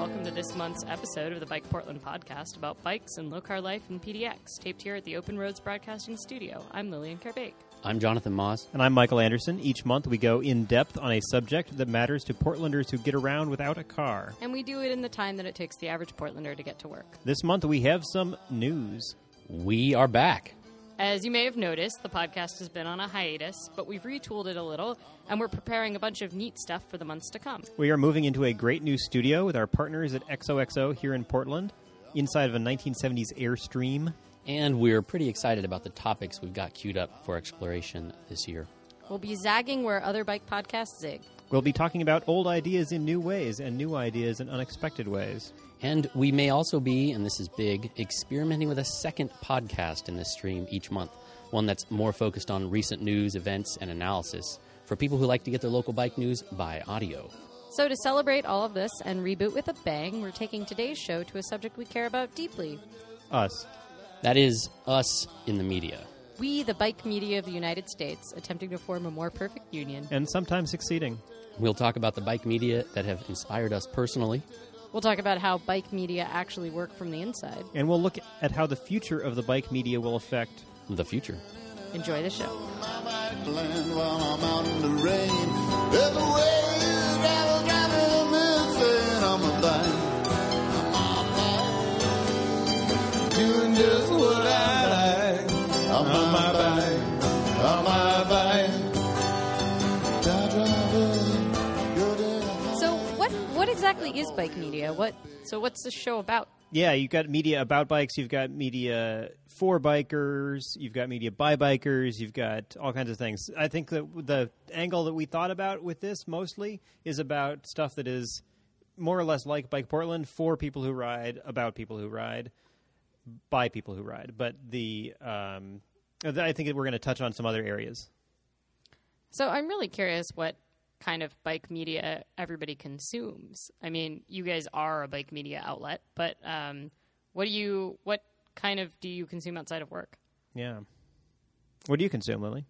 welcome to this month's episode of the Bike Portland podcast about bikes and low-car life in PDX, taped here at the Open Roads Broadcasting Studio. I'm Lillian Carbake. I'm Jonathan Moss. And I'm Michael Anderson. Each month we go in-depth on a subject that matters to Portlanders who get around without a car. And we do it in the time that it takes the average Portlander to get to work. This month we have some news. We are back. As you may have noticed, the podcast has been on a hiatus, but we've retooled it a little, and we're preparing a bunch of neat stuff for the months to come. We are moving into a great new studio with our partners at XOXO here in Portland, inside of a 1970s Airstream. And we're pretty excited about the topics we've got queued up for exploration this year. We'll be zagging where other bike podcasts zig. We'll be talking about old ideas in new ways and new ideas in unexpected ways. And we may also be, and this is big, experimenting with a second podcast in this stream each month, one that's more focused on recent news, events, and analysis for people who like to get their local bike news by audio. So to celebrate all of this and reboot with a bang, we're taking today's show to a subject we care about deeply. Us. That is us in the media. We, the bike media of the United States, attempting to form a more perfect union. And sometimes succeeding. We'll talk about the bike media that have inspired us personally. We'll talk about how bike media actually work from the inside. And we'll look at how the future of the bike media will affect the future. Enjoy the show. Doing just what I like. I'm on my bike. On my bike. So what exactly is bike media? What's this show about? Yeah, you've got media about bikes, you've got media for bikers, you've got media by bikers, you've got all kinds of things. I think that the angle that we thought about with this mostly is about stuff that is more or less like Bike Portland, for people who ride, about people who ride, by people who ride. But I think that we're going to touch on some other areas. So I'm really curious what kind of bike media everybody consumes. I mean, you guys are a bike media outlet, but what kind of do you consume outside of work? Yeah. What do you consume, Lily?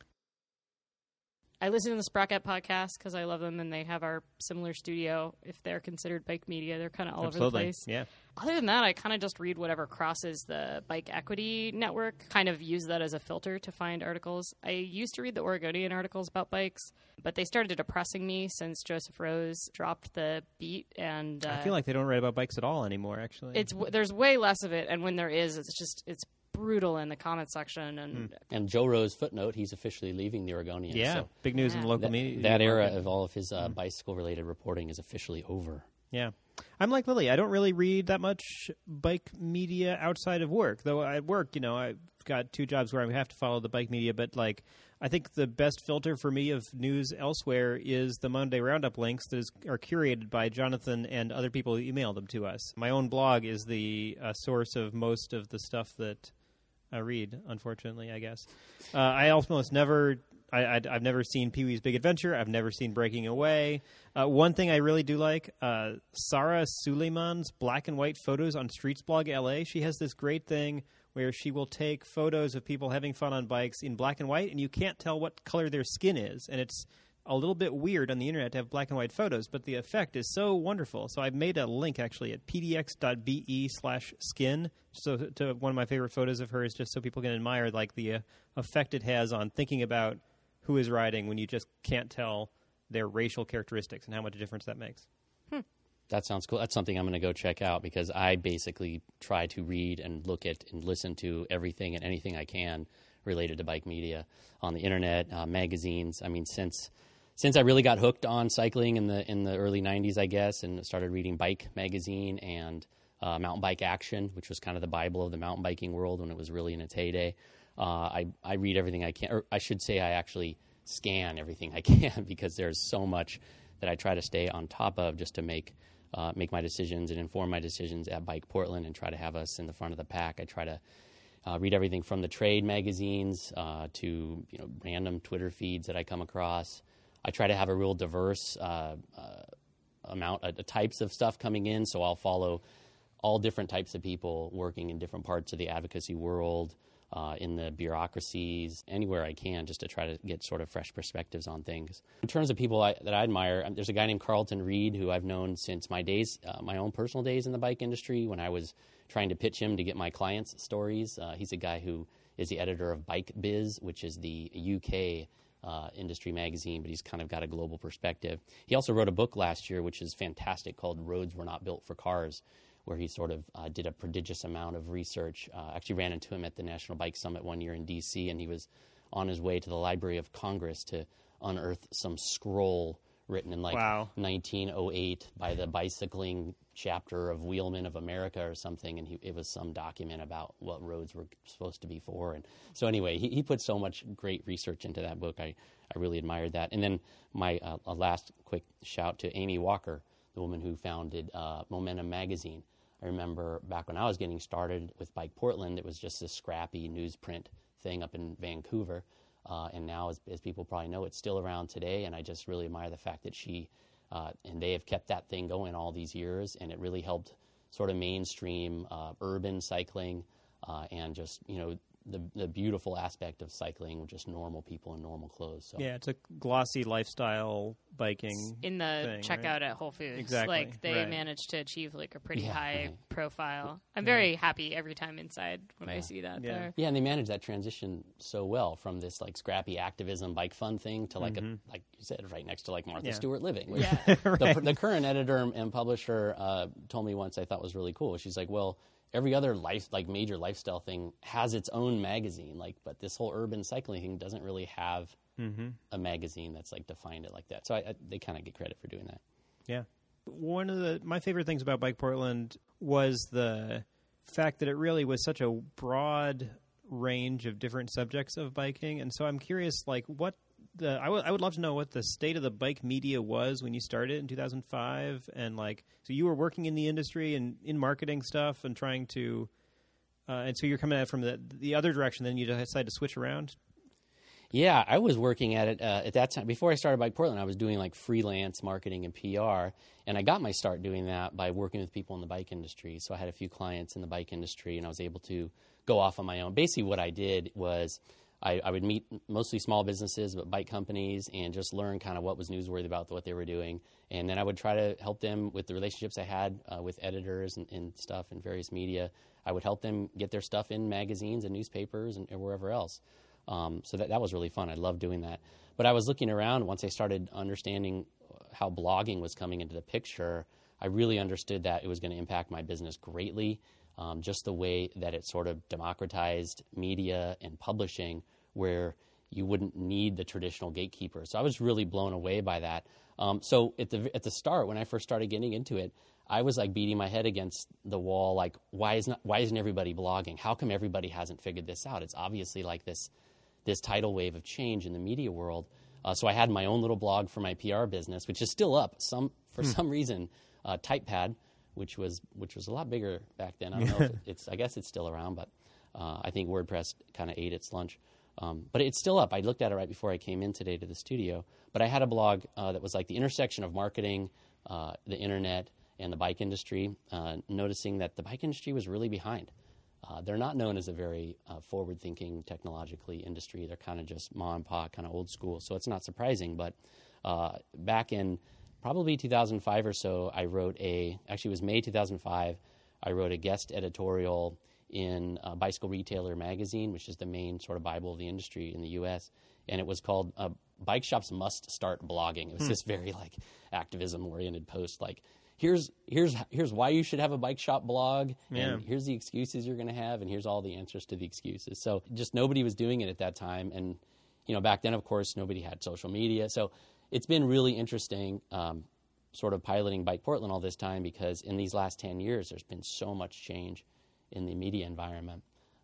I listen to the Sprocket podcast because I love them, and they have our similar studio. If they're considered bike media, they're kind of all over the place. Yeah. Other than that, I kind of just read whatever crosses the Bike Equity Network, kind of use that as a filter to find articles. I used to read the Oregonian articles about bikes, but they started depressing me since Joseph Rose dropped the beat. And I feel like they don't write about bikes at all anymore, actually. There's way less of it, and when there is, it's brutal in the comment section. And Joe Rose footnote, he's officially leaving the Oregonian. Yeah, so big news in the local media. That era of all of his bicycle-related reporting is officially over. Yeah. I'm like Lily. I don't really read that much bike media outside of work. Though at work, I've got two jobs where I have to follow the bike media. But, I think the best filter for me of news elsewhere is the Monday Roundup links that are curated by Jonathan and other people who email them to us. My own blog is the source of most of the stuff that I read, unfortunately, I guess. I almost never... I've never seen Pee-wee's Big Adventure. I've never seen Breaking Away. One thing I really do like, Sarah Suleiman's black and white photos on Streets Blog LA. She has this great thing where she will take photos of people having fun on bikes in black and white, and you can't tell what color their skin is. And it's a little bit weird on the internet to have black and white photos, but the effect is so wonderful. So I've made a link, actually, at pdx.be/skin, so to one of my favorite photos of hers, just so people can admire the effect it has on thinking about who is riding when you just can't tell their racial characteristics and how much difference that makes. That sounds cool. That's something I'm going to go check out because I basically try to read and look at and listen to everything and anything I can related to bike media on the internet, magazines. I mean, since I really got hooked on cycling in the early 90s, I guess, and started reading Bike magazine and Mountain Bike Action, which was kind of the Bible of the mountain biking world when it was really in its heyday. I read everything I can, or I should say I actually scan everything I can because there's so much that I try to stay on top of just to make my decisions and inform my decisions at Bike Portland and try to have us in the front of the pack. I try to read everything from the trade magazines to random Twitter feeds that I come across. I try to have a real diverse amount of types of stuff coming in, so I'll follow all different types of people working in different parts of the advocacy world. in the bureaucracies, anywhere I can, just to try to get sort of fresh perspectives on things. In terms of people that I admire, there's a guy named Carlton Reed who I've known since my days, my own personal days in the bike industry, when I was trying to pitch him to get my clients' stories. He's a guy who is the editor of Bike Biz, which is the UK industry magazine, but he's kind of got a global perspective. He also wrote a book last year, which is fantastic, called Roads Were Not Built for Cars, where he sort of did a prodigious amount of research. Actually ran into him at the National Bike Summit one year in D.C., and he was on his way to the Library of Congress to unearth some scroll written in 1908 by the bicycling chapter of Wheelmen of America or something, and it was some document about what roads were supposed to be for. And so anyway, he put so much great research into that book. I really admired that. And then my last quick shout to Amy Walker, the woman who founded Momentum Magazine. I remember back when I was getting started with Bike Portland, it was just this scrappy newsprint thing up in Vancouver. And now, as people probably know, it's still around today. And I just really admire the fact that she, and they have kept that thing going all these years. And it really helped sort of mainstream urban cycling and just, the beautiful aspect of cycling with just normal people in normal clothes. So. Yeah, it's a glossy lifestyle biking in the thing, checkout right? at Whole Foods. Exactly. Like they managed to achieve like a pretty high profile. I'm very happy every time inside when I see that there. Yeah, and they managed that transition so well from this like scrappy activism bike fun thing to like like you said, right next to like Martha Stewart Living. Which the current editor and publisher told me once I thought was really cool. She's like, well, every other major lifestyle thing has its own magazine, but this whole urban cycling thing doesn't really have a magazine that's like defined it like that. So they kind of get credit for doing that. Yeah. One of my favorite things about Bike Portland was the fact that it really was such a broad range of different subjects of biking. And so I'm curious, I would love to know what the state of the bike media was when you started in 2005, and so you were working in the industry and in marketing stuff and trying to, and so you're coming at it from the other direction. Then you decided to switch around. Yeah, I was working at it at that time. Before I started Bike Portland, I was doing freelance marketing and PR, and I got my start doing that by working with people in the bike industry. So I had a few clients in the bike industry, and I was able to go off on my own. Basically, what I did was I would meet mostly small businesses, but bike companies, and just learn kind of what was newsworthy about what they were doing. And then I would try to help them with the relationships I had with editors and stuff and various media. I would help them get their stuff in magazines and newspapers and wherever else. So that was really fun. I loved doing that. But I was looking around once I started understanding how blogging was coming into the picture. I really understood that it was going to impact my business greatly. Just the way that it sort of democratized media and publishing, where you wouldn't need the traditional gatekeepers. So I was really blown away by that. So at the start, when I first started getting into it, I was beating my head against the wall, why isn't everybody blogging? How come everybody hasn't figured this out? It's obviously this tidal wave of change in the media world. So I had my own little blog for my PR business, which is still up. For some reason, TypePad, which was a lot bigger back then. I don't know if I guess it's still around, but I think WordPress kind of ate its lunch. But it's still up. I looked at it right before I came in today to the studio. But I had a blog that was the intersection of marketing, the internet, and the bike industry, noticing that the bike industry was really behind. They're not known as a very forward-thinking technologically industry. They're kind of just mom and pop, kind of old school. So it's not surprising. But back in probably 2005 or so, actually it was May 2005, I wrote a guest editorial in Bicycle Retailer magazine, which is the main sort of Bible of the industry in the U.S., and it was called Bike Shops Must Start Blogging. It was this very activism-oriented post, here's why you should have a bike shop blog, and here's the excuses you're going to have, and here's all the answers to the excuses. So just nobody was doing it at that time, and back then, of course, nobody had social media. So it's been really interesting sort of piloting Bike Portland all this time, because in these last 10 years, there's been so much change in the media environment.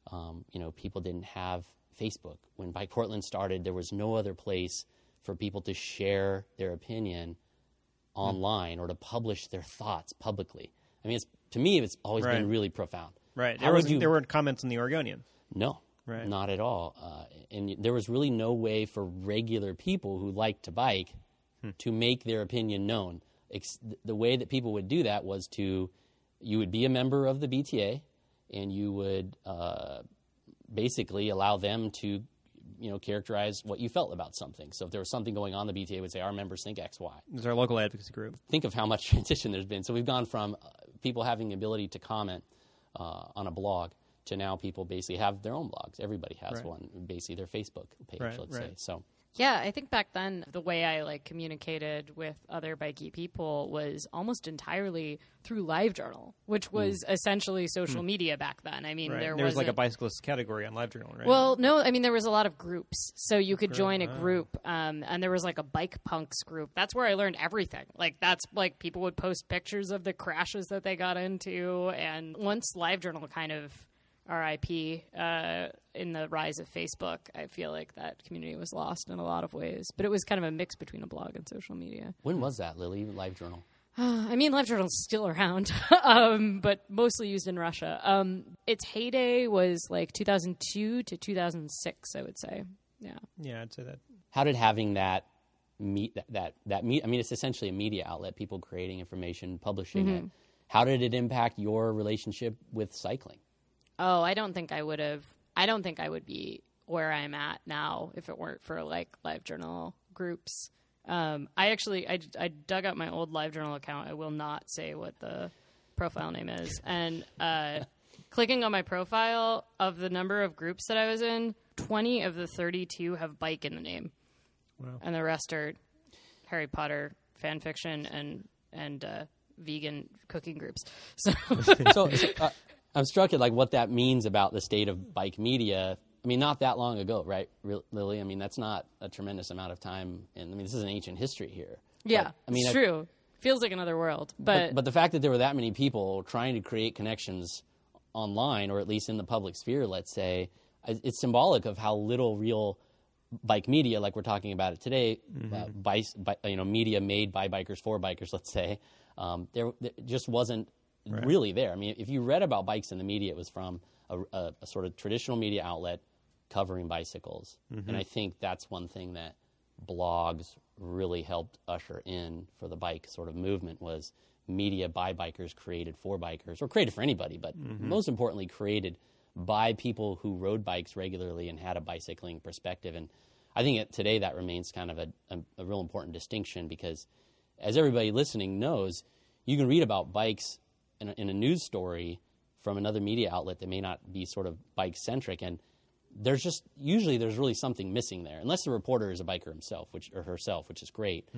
People didn't have Facebook. When Bike Portland started, there was no other place for people to share their opinion online or to publish their thoughts publicly. I mean, to me, it's always been really profound. Right. There weren't comments in the Oregonian. No, not at all. And there was really no way for regular people who like to bike to make their opinion known. The way that people would do that was you would be a member of the BTA, and you would basically allow them to, characterize what you felt about something. So if there was something going on, the BTA would say, our members think X, Y. It's our local advocacy group. Think of how much transition there's been. So we've gone from people having the ability to comment on a blog to now people basically have their own blogs. Everybody has one, basically their Facebook page, let's say. So. Yeah, I think back then the way I communicated with other bikey people was almost entirely through LiveJournal, which was essentially social media back then. I mean, there was like a bicyclist category on LiveJournal, right? Well, no, I mean there was a lot of groups, so you could join a group, and there was like a bike punks group. That's where I learned everything. That's people would post pictures of the crashes that they got into, and once LiveJournal kind of RIP in the rise of Facebook, I feel like that community was lost in a lot of ways. But it was kind of a mix between a blog and social media. When was that, Lily, LiveJournal? I mean, LiveJournal's still around, but mostly used in Russia. Its heyday was 2002 to 2006, I would say. Yeah. Yeah, I'd say that. How did having that I mean, it's essentially a media outlet, people creating information, publishing it. How did it impact your relationship with cycling? Oh, I don't think I would be where I'm at now if it weren't for LiveJournal groups. I dug up my old LiveJournal account. I will not say what the profile name is. And clicking on my profile, of the number of groups that I was in, 20 of the 32 have bike in the name. Wow. And the rest are Harry Potter fan fiction and vegan cooking groups. So I'm struck at what that means about the state of bike media. I mean, not that long ago, right, Lily? I mean, that's not a tremendous amount of time. And I mean, this is an ancient history here. Yeah, it's true. Feels like another world. But the fact that there were that many people trying to create connections online, or at least in the public sphere, let's say, it's symbolic of how little real bike media, like we're talking about it today, media made by bikers for bikers, let's say, there just wasn't really there. I mean, if you read about bikes in the media, it was from a sort of traditional media outlet covering bicycles. And I think that's one thing that blogs really helped usher in for the bike sort of movement, was media by bikers created for bikers, or created for anybody, but most importantly created by people who rode bikes regularly and had a bicycling perspective. And I think today that remains kind of a real important distinction, because as everybody listening knows, you can read about bikes in a news story from another media outlet that may not be sort of bike-centric, and there's really something missing there, unless the reporter is a biker himself or herself, which is great.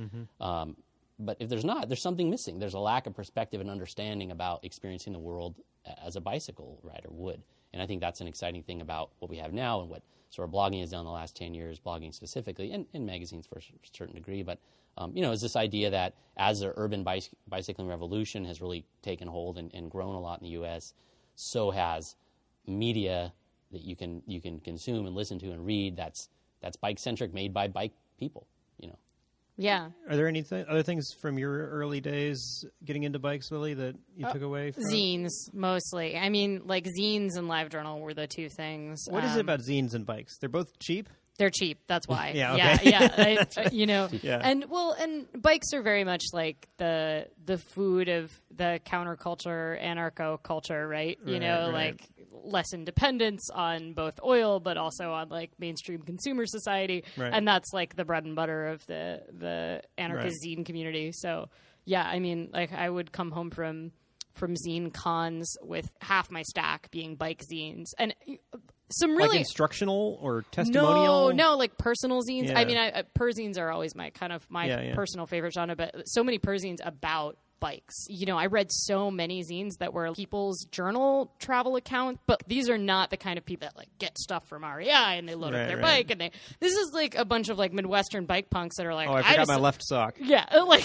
But if there's not, there's something missing. There's a lack of perspective and understanding about experiencing the world as a bicycle rider would. And I think that's an exciting thing about what we have now and what sort of blogging has done in the last 10 years, blogging specifically, and magazines for a certain degree. But, is this idea that as the urban bicycling revolution has really taken hold and grown a lot in the U.S., so has media that you can consume and listen to and read that's bike-centric, made by bike people, Yeah. Are there any other things from your early days getting into bikes, Lily, that you took away from? Zines, mostly. I mean, zines and LiveJournal were the two things. What is it about zines and bikes? They're both cheap? They're cheap. That's why. Yeah, okay. Yeah. And bikes are very much like the food of the counterculture, anarcho-culture, right? Right. Less independence on both oil, but also on mainstream consumer society. Right. And that's the bread and butter of the anarchist zine community. So yeah, I mean, I would come home from zine cons with half my stack being bike zines, and some really instructional or testimonial. No, personal zines. Yeah. I mean, perzines are always my personal favorite genre, but so many perzines about bikes. I read so many zines that were people's journal travel account, but these are not the kind of people that get stuff from REI and they load up their bike, and this is a bunch of Midwestern bike punks that are I forgot my left sock. Yeah,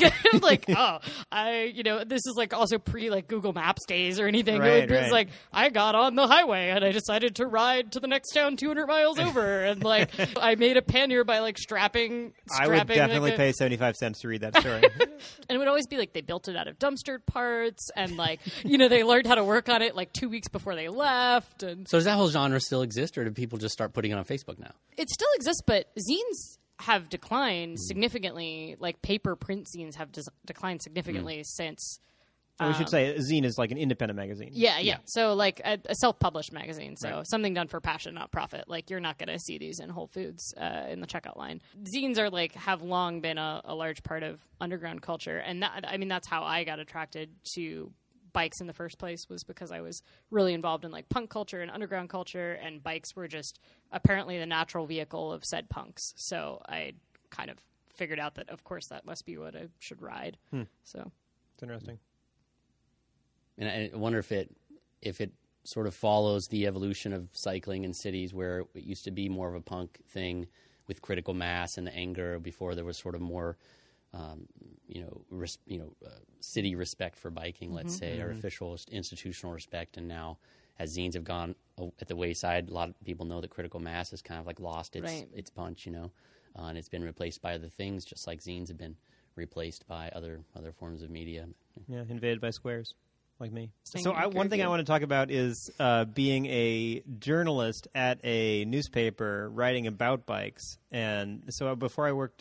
this is also pre Google Maps days or anything. It was I got on the highway and I decided to ride to the next town 200 miles over, and I made a pannier by strapping. I would definitely pay 75 cents to read that story. And it would always be they built it out of dumpstered parts, and they learned how to work on it 2 weeks before they left. And so does that whole genre still exist, or do people just start putting it on Facebook now? It still exists, but zines have declined significantly. Paper print zines have declined significantly since And we should say a zine is like an independent magazine. Yeah. So like a self-published magazine. So something done for passion, not profit. Like you're not going to see these in Whole Foods in the checkout line. Zines are like have long been a large part of underground culture, and that's how I got attracted to bikes in the first place, was because I was really involved in like punk culture and underground culture, and bikes were just apparently the natural vehicle of said punks. So I kind of figured out that of course that must be what I should ride. So it's interesting. And I wonder if it sort of follows the evolution of cycling in cities, where it used to be more of a punk thing with critical mass and the anger before there was sort of more city respect for biking, let's say, or official institutional respect. And now, as zines have gone at the wayside, a lot of people know that critical mass has kind of like lost its punch, and it's been replaced by other things, just like zines have been replaced by other forms of media. Yeah, invaded by squares, like me. So one thing I want to talk about is being a journalist at a newspaper writing about bikes. And so before I worked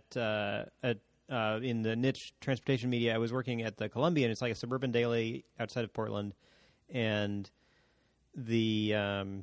in the niche transportation media, I was working at the Columbian. It's like a suburban daily outside of Portland, and the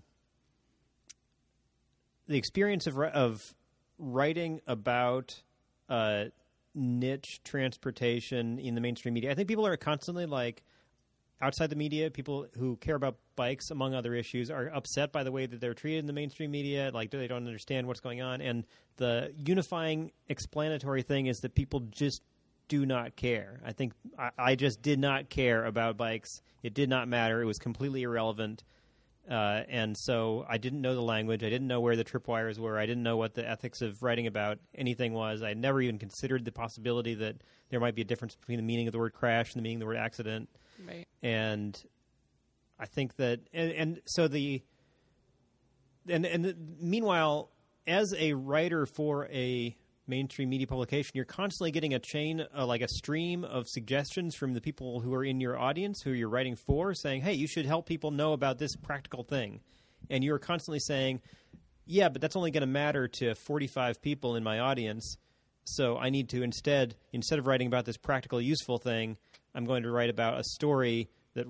experience of writing about niche transportation in the mainstream media. I think people are constantly like, outside the media, people who care about bikes, among other issues, are upset by the way that they're treated in the mainstream media. Like, they don't understand what's going on. And the unifying explanatory thing is that people just do not care. I think I just did not care about bikes. It did not matter. It was completely irrelevant. And so I didn't know the language. I didn't know where the tripwires were. I didn't know what the ethics of writing about anything was. I never even considered the possibility that there might be a difference between the meaning of the word crash and the meaning of the word accident. Right. And I think that, meanwhile, as a writer for a mainstream media publication, you're constantly getting a chain, like a stream of suggestions from the people who are in your audience, who you're writing for, saying, hey, you should help people know about this practical thing. And you're constantly saying, yeah, but that's only going to matter to 45 people in my audience. So I need to instead of writing about this practical, useful thing, I'm going to write about a story that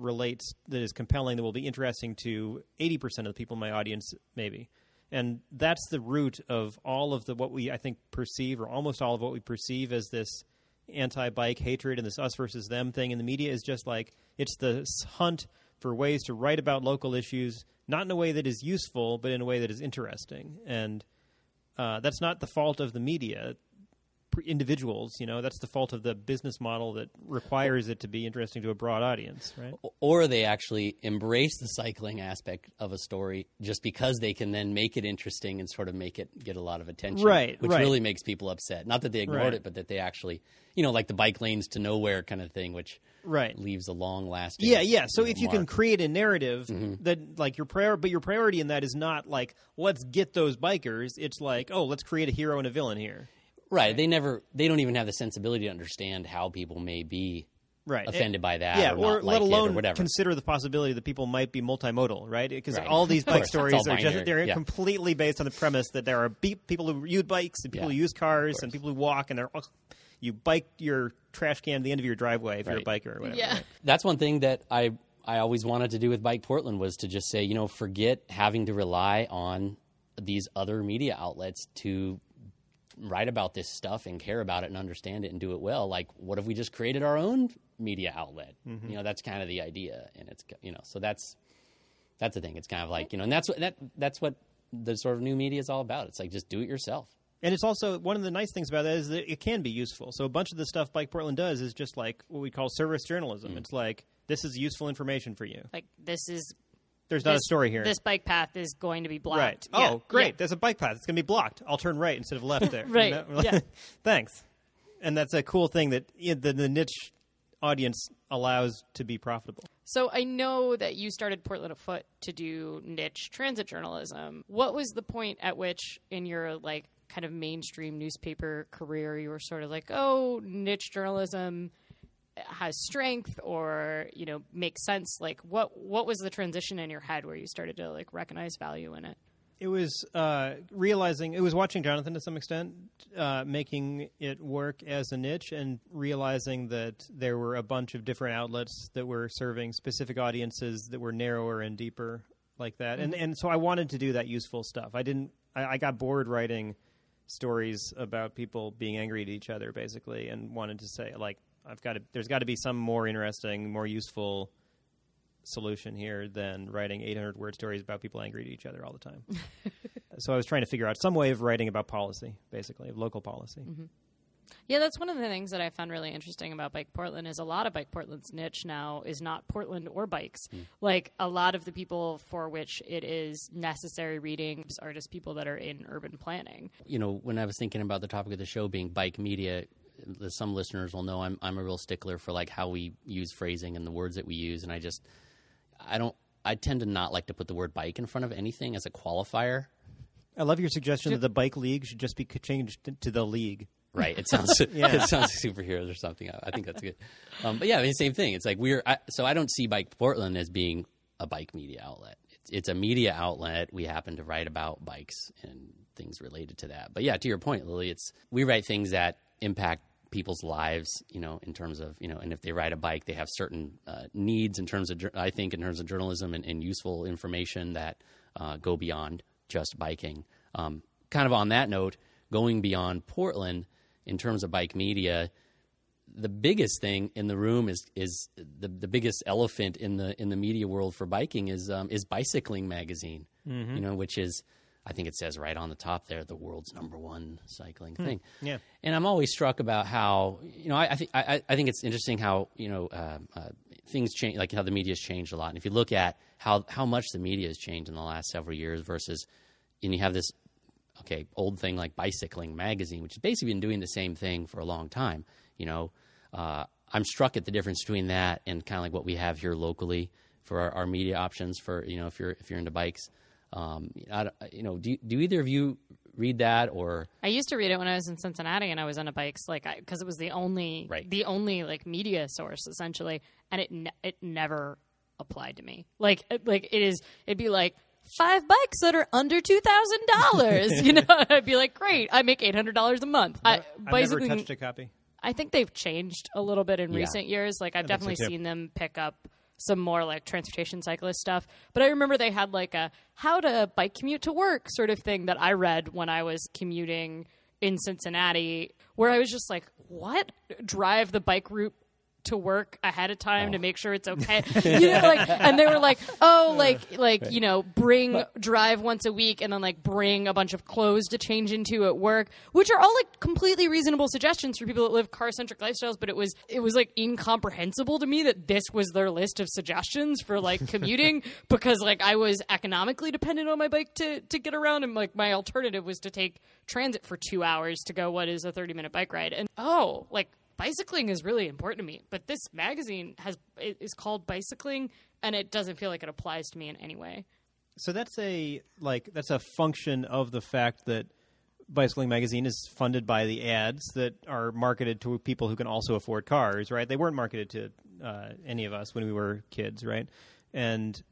is compelling, that will be interesting to 80% of the people in my audience, maybe. And that's the root of all of what we, I think, perceive, or almost all of what we perceive as this anti-bike hatred and this us versus them thing in the media, is just like, it's the hunt for ways to write about local issues, not in a way that is useful, but in a way that is interesting. And that's not the fault of the media. Individuals, that's the fault of the business model that requires it to be interesting to a broad audience, right? Or they actually embrace the cycling aspect of a story just because they can then make it interesting and sort of make it get a lot of attention, which really makes people upset. Not that they ignored it, but that they actually, like the bike lanes to nowhere kind of thing, which leaves a long-lasting So if you mark. can create a narrative that, like, your priority in that is not like, let's get those bikers. It's like, oh, let's create a hero and a villain here. Right. They don't even have the sensibility to understand how people may be offended by that, or let alone or whatever. Consider the possibility that people might be multimodal, right? Because all these bike stories are they're completely based on the premise that there are people who use bikes and people who use cars and people who walk, and you bike your trash can at the end of your driveway if you're a biker or whatever. Yeah. Right? That's one thing that I always wanted to do with Bike Portland, was to just say, forget having to rely on these other media outlets to write about this stuff and care about it and understand it and do it well. Like, what if we just created our own media outlet? That's kind of the idea. And it's, so that's the thing. It's kind of like, and that's what the sort of new media is all about. It's like, just do it yourself. And it's also, one of the nice things about that is that it can be useful. So a bunch of the stuff Bike Portland does is just like what we call service journalism. It's like, this is useful information for you. Like, There's not a story here. This bike path is going to be blocked. Right. Yeah. Oh, great. Yeah. There's a bike path. It's going to be blocked. I'll turn right instead of left there. Right. Yeah. Thanks. And that's a cool thing that the niche audience allows to be profitable. So I know that you started Portland Afoot to do niche transit journalism. What was the point at which in your like kind of mainstream newspaper career you were sort of like, oh, niche journalism has strength, or makes sense? Like, what was the transition in your head where you started to like recognize value in it? It was realizing, it was watching Jonathan to some extent, making it work as a niche and realizing that there were a bunch of different outlets that were serving specific audiences that were narrower and deeper like that. And so I wanted to do that useful stuff. I got bored writing stories about people being angry at each other, basically, and wanted to say, like, there's got to be some more interesting, more useful solution here than writing 800-word stories about people angry at each other all the time. So I was trying to figure out some way of writing about policy, basically, of local policy. Mm-hmm. Yeah, that's one of the things that I found really interesting about Bike Portland is a lot of Bike Portland's niche now is not Portland or bikes. Like, a lot of the people for which it is necessary reading are just people that are in urban planning. You know, when I was thinking about the topic of the show being bike media, some listeners will know I'm a real stickler for, like, how we use phrasing and the words that we use, and I tend to not like to put the word bike in front of anything as a qualifier. I love your suggestion that the bike league should just be changed to the league. Right. It sounds it sounds superheroes or something. I think that's good. But yeah, I mean, same thing. It's like so I don't see Bike Portland as being a bike media outlet. It's a media outlet. We happen to write about bikes and things related to that. But yeah, to your point, Lily, we write things that impact people's lives, you know, in terms of, you know, and if they ride a bike, they have certain needs in terms of journalism and useful information that go beyond just biking. Kind of on that note, going beyond Portland in terms of bike media, the biggest thing in the room is the biggest elephant in the media world for biking is Bicycling magazine, you know, which is, I think it says right on the top there, the world's #1 cycling thing. Yeah. And I'm always struck about how, you know, I think it's interesting how, you know, things change, like how the media's changed a lot. And if you look at how much the media has changed in the last several years versus, and you have this, old thing like Bicycling magazine, which has basically been doing the same thing for a long time. You know, I'm struck at the difference between that and kind of like what we have here locally for our media options for, you know, if you're into bikes. You know, do either of you read that? Or I used to read it when I was in Cincinnati and I was into bikes, like, because it was the only like media source essentially, and it never applied to me. Like it'd be like 5 bikes that are under $2,000. You know, I'd be like, great, I make $800 a month. I've never touched a copy. I think they've changed a little bit in recent years. Like, I've definitely seen them pick up some more like transportation cyclist stuff. But I remember they had like a how to bike commute to work sort of thing that I read when I was commuting in Cincinnati, where I was just like, what? Drive the bike route to work ahead of time to make sure it's okay. You know, like, and they were like, oh, like, you know, drive once a week and then like bring a bunch of clothes to change into at work, which are all like completely reasonable suggestions for people that live car-centric lifestyles. But it was like incomprehensible to me that this was their list of suggestions for like commuting because like I was economically dependent on my bike to get around, and like my alternative was to take transit for 2 hours to go what is a 30-minute bike ride. And bicycling is really important to me, but this magazine is called Bicycling, and it doesn't feel like it applies to me in any way. So that's a function of the fact that Bicycling magazine is funded by the ads that are marketed to people who can also afford cars, right? They weren't marketed to any of us when we were kids, right? And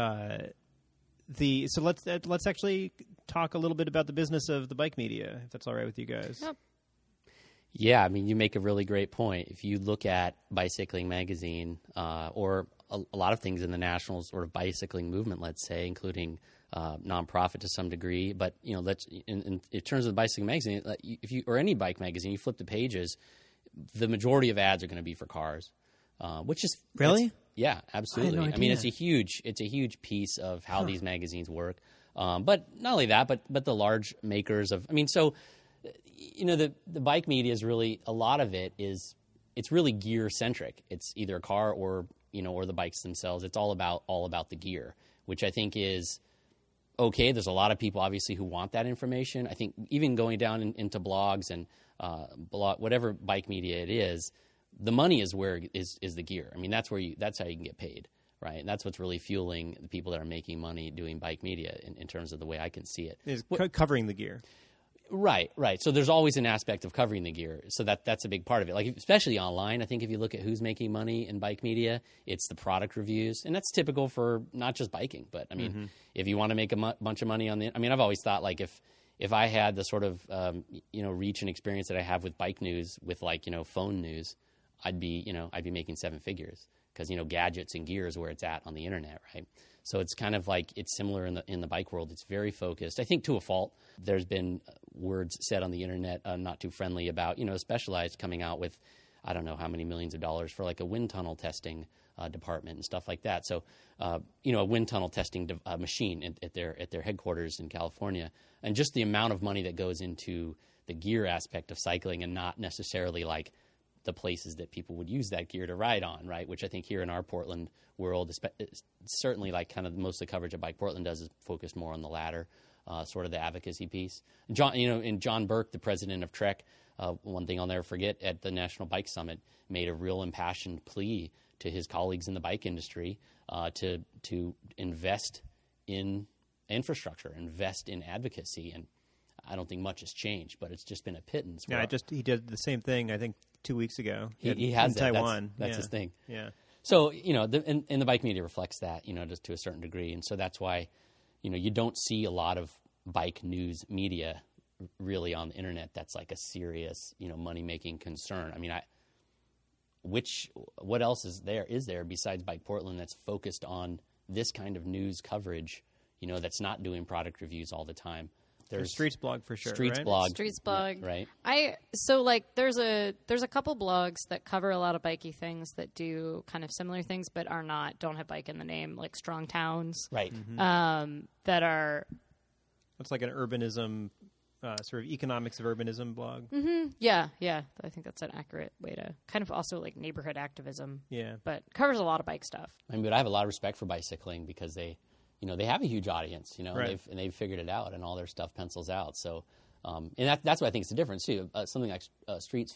so let's actually talk a little bit about the business of the bike media, if that's all right with you guys. Yep. Yeah, I mean, you make a really great point. If you look at Bicycling magazine or a lot of things in the national sort of bicycling movement, let's say, including nonprofit to some degree, but you know, in terms of the Bicycling magazine, if you or any bike magazine, you flip the pages, the majority of ads are going to be for cars, which is really, yeah, absolutely. I had no I mean, idea. it's a huge piece of how these magazines work. But not only that, but the large makers of, I mean, so. You know, the bike media is really, a lot of it is, it's really gear centric. It's either a car or, you know, or the bikes themselves. It's all about the gear, which I think is okay. There's a lot of people obviously who want that information. I think even going down into blogs and whatever bike media it is, the money is where is the gear. I mean, that's how you can get paid, right? And that's what's really fueling the people that are making money doing bike media in terms of the way I can see it. Is covering the gear. Right. So there's always an aspect of covering the gear. So that's a big part of it. Like, especially online, I think if you look at who's making money in bike media, it's the product reviews. And that's typical for not just biking, but I mean, if you want to make a bunch of money on the, I mean, I've always thought like if I had the sort of, reach and experience that I have with bike news with like, phone news, I'd be making seven figures because, gadgets and gear is where it's at on the internet. Right. So it's kind of like it's similar in the bike world. It's very focused. I think to a fault. There's been words said on the internet not too friendly about Specialized coming out with I don't know how many millions of dollars for like a wind tunnel testing department and stuff like that. So a wind tunnel testing machine at their headquarters in California, and just the amount of money that goes into the gear aspect of cycling and not necessarily like the places that people would use that gear to ride on, right? Which I think here in our Portland world, certainly like kind of most of the coverage that Bike Portland does is focused more on the latter, sort of the advocacy piece. John Burke, the president of Trek, one thing I'll never forget at the National Bike Summit, made a real impassioned plea to his colleagues in the bike industry to invest in infrastructure, invest in advocacy, and I don't think much has changed, but it's just been a pittance. Yeah, he did the same thing, I think, 2 weeks ago. He has in that. Taiwan. That's his thing. Yeah. So, and the bike media reflects that, just to a certain degree. And so that's why, you don't see a lot of bike news media really on the internet that's like a serious, money-making concern. I mean, what else is there besides Bike Portland that's focused on this kind of news coverage, that's not doing product reviews all the time? There's Streets Blog for sure. Streets right? Blog. Streets Blog. Right. There's a couple blogs that cover a lot of bikey things that do kind of similar things, but don't have bike in the name, like Strong Towns. Right. That are. It's like an urbanism, sort of economics of urbanism blog. Mm-hmm. Yeah. I think that's an accurate way to kind of also like neighborhood activism. Yeah. But covers a lot of bike stuff. I mean, but I have a lot of respect for bicycling because they have a huge audience, right. and they've figured it out, and all their stuff pencils out. So, and that's what I think is the difference too. Something like street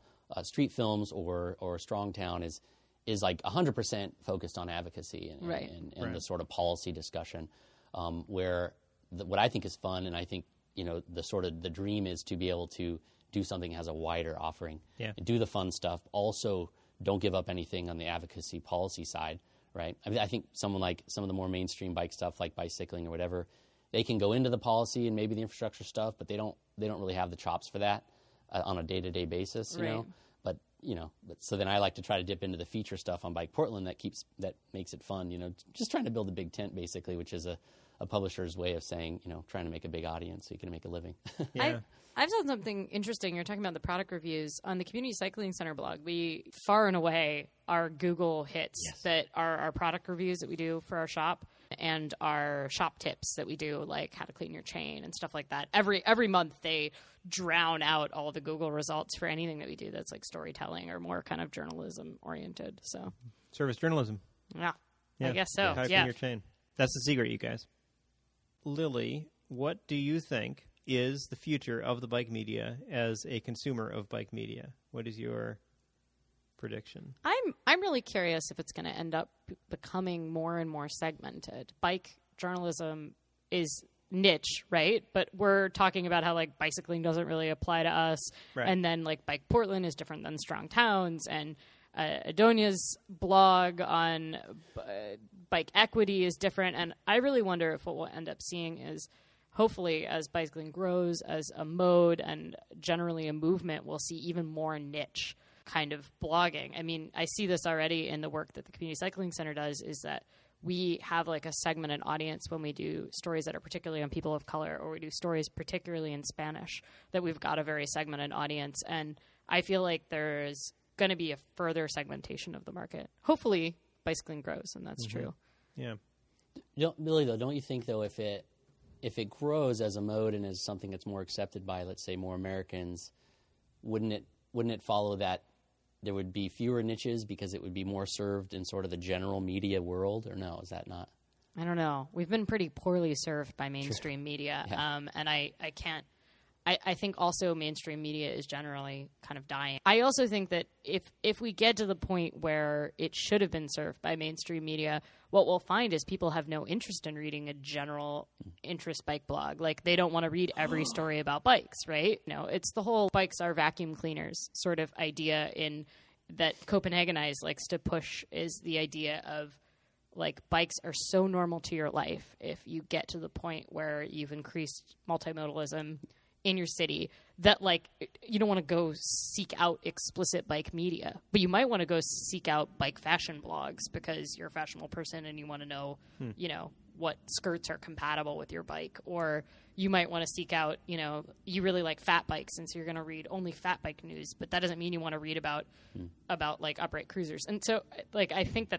films, or Strong Town is like 100% focused on advocacy and right. and the sort of policy discussion. Where what I think is fun, and I think the sort of the dream is to be able to do something that has a wider offering, yeah. and do the fun stuff. Also, don't give up anything on the advocacy policy side. Right. I mean, I think some of the more mainstream bike stuff, like bicycling or whatever, they can go into the policy and maybe the infrastructure stuff, but they don't really have the chops for that on a day-to-day basis, you know. But so then I like to try to dip into the feature stuff on Bike Portland that makes it fun. Just trying to build a big tent basically, which is a publisher's way of saying trying to make a big audience so you can make a living. Yeah. I've done something interesting. You're talking about the product reviews. On the Community Cycling Center blog, we far and away our Google hits that are our product reviews that we do for our shop and our shop tips that we do, like how to clean your chain and stuff like that. Every month they drown out all the Google results for anything that we do that's like storytelling or more kind of journalism oriented. So service journalism. Yeah. Yeah. I guess so. How to clean your chain. That's the secret, you guys. Lily, what do you think is the future of the bike media as a consumer of bike media? What is your prediction? I'm really curious if it's going to end up becoming more and more segmented. Bike journalism is niche, right? But we're talking about how like bicycling doesn't really apply to us, right. And then like Bike Portland is different than Strong Towns, and Adonia's blog on bike equity is different. And I really wonder if what we'll end up seeing is, hopefully, as bicycling grows as a mode and generally a movement, we'll see even more niche kind of blogging. I mean, I see this already in the work that the Community Cycling Center does, is that we have like a segmented audience when we do stories that are particularly on people of color, or we do stories particularly in Spanish, that we've got a very segmented audience. And I feel like there's going to be a further segmentation of the market. Hopefully bicycling grows, and that's true. Yeah. Billy, though, don't you think, though, if it grows as a mode and as something that's more accepted by, let's say, more Americans, wouldn't it follow that there would be fewer niches because it would be more served in sort of the general media world? Or no, is that not? I don't know. We've been pretty poorly served by mainstream media, yeah. And I I think also mainstream media is generally kind of dying. I also think that if we get to the point where it should have been served by mainstream media, what we'll find is people have no interest in reading a general interest bike blog. Like, they don't want to read every story about bikes, right? No, it's the whole bikes are vacuum cleaners sort of idea in that Copenhagenize likes to push, is the idea of, like, bikes are so normal to your life if you get to the point where you've increased multimodalism in your city, that, like, you don't want to go seek out explicit bike media, but you might want to go seek out bike fashion blogs because you're a fashionable person and you want to know, you know, what skirts are compatible with your bike. Or you might want to seek out, you know, you really like fat bikes, and so you're going to read only fat bike news, but that doesn't mean you want to read about like upright cruisers. And so, like, I think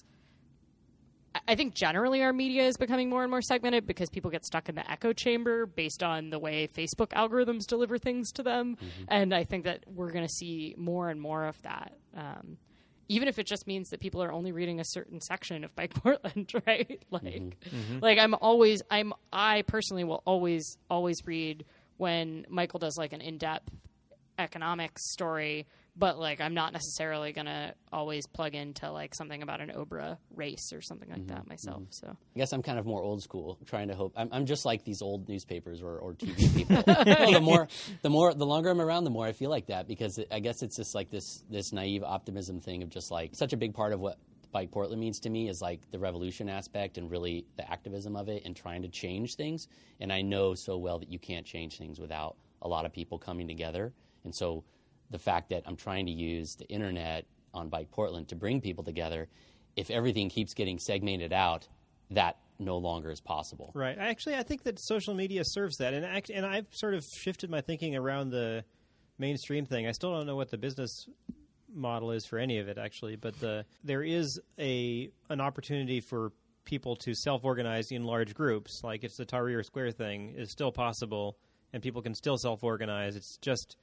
I think generally our media is becoming more and more segmented because people get stuck in the echo chamber based on the way Facebook algorithms deliver things to them. And I think that we're going to see more and more of that. Even if it just means that people are only reading a certain section of Bike Portland, right? Like, I personally will always read when Michael does like an in-depth economics story, but, like, I'm not necessarily going to always plug into, like, something about an Obra race or something like that myself. So I guess I'm kind of more old school, trying to hope. I'm just like these old newspapers or TV people. The longer I'm around, the more I feel like that, because I guess it's just like this naive optimism thing of just, like, such a big part of what Bike Portland means to me is, like, the revolution aspect and really the activism of it and trying to change things. And I know so well that you can't change things without a lot of people coming together. And so the fact that I'm trying to use the internet on Bike Portland to bring people together, if everything keeps getting segmented out, that no longer is possible. Right. I think that social media serves that. And I've sort of shifted my thinking around the mainstream thing. I still don't know what the business model is for any of it, actually, but there is an opportunity for people to self-organize in large groups. Like, it's the Tahrir Square thing is still possible, and people can still self-organize. It's just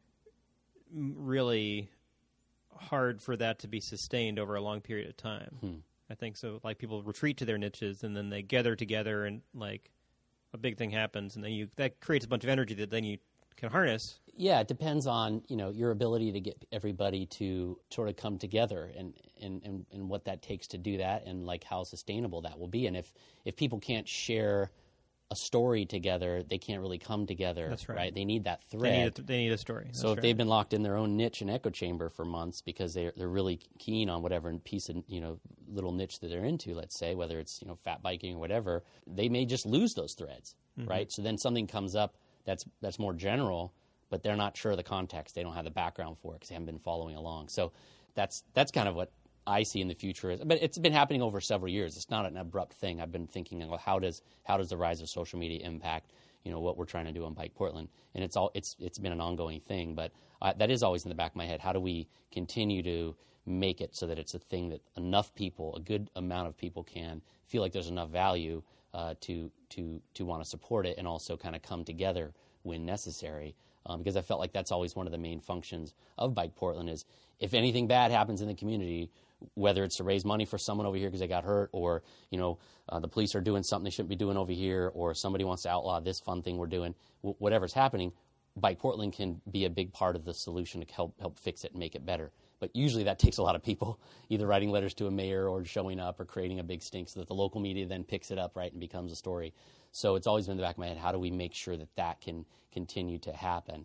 really hard for that to be sustained over a long period of time. I think so. Like, people retreat to their niches and then they gather together, and, like, a big thing happens, and then that creates a bunch of energy that then you can harness. Yeah, it depends on, you know, your ability to get everybody to sort of come together and what that takes to do that, and, like, how sustainable that will be. And if people can't share a story together, they can't really come together. That's right. They need that thread. They need a story. That's so if right. they've been locked in their own niche and echo chamber for months because they're really keen on whatever piece of, you know, little niche that they're into, let's say, whether it's, you know, fat biking or whatever, they may just lose those threads, right? So then something comes up that's more general, but they're not sure of the context. They don't have the background for it because they haven't been following along. So that's kind of what I see in the future is, but it's been happening over several years. It's not an abrupt thing. I've been thinking, well, how does the rise of social media impact, you know, what we're trying to do on Bike Portland? And it's been an ongoing thing, but that is always in the back of my head. How do we continue to make it so that it's a thing that enough people, a good amount of people, can feel like there's enough value to want to support it and also kind of come together when necessary? Because I felt like that's always one of the main functions of Bike Portland is if anything bad happens in the community, whether it's to raise money for someone over here because they got hurt, or, you know, the police are doing something they shouldn't be doing over here, or somebody wants to outlaw this fun thing we're doing, whatever's happening, Bike Portland can be a big part of the solution to help fix it and make it better. But usually that takes a lot of people either writing letters to a mayor or showing up or creating a big stink so that the local media then picks it up, right, and becomes a story. So it's always been in the back of my head, how do we make sure that can continue to happen?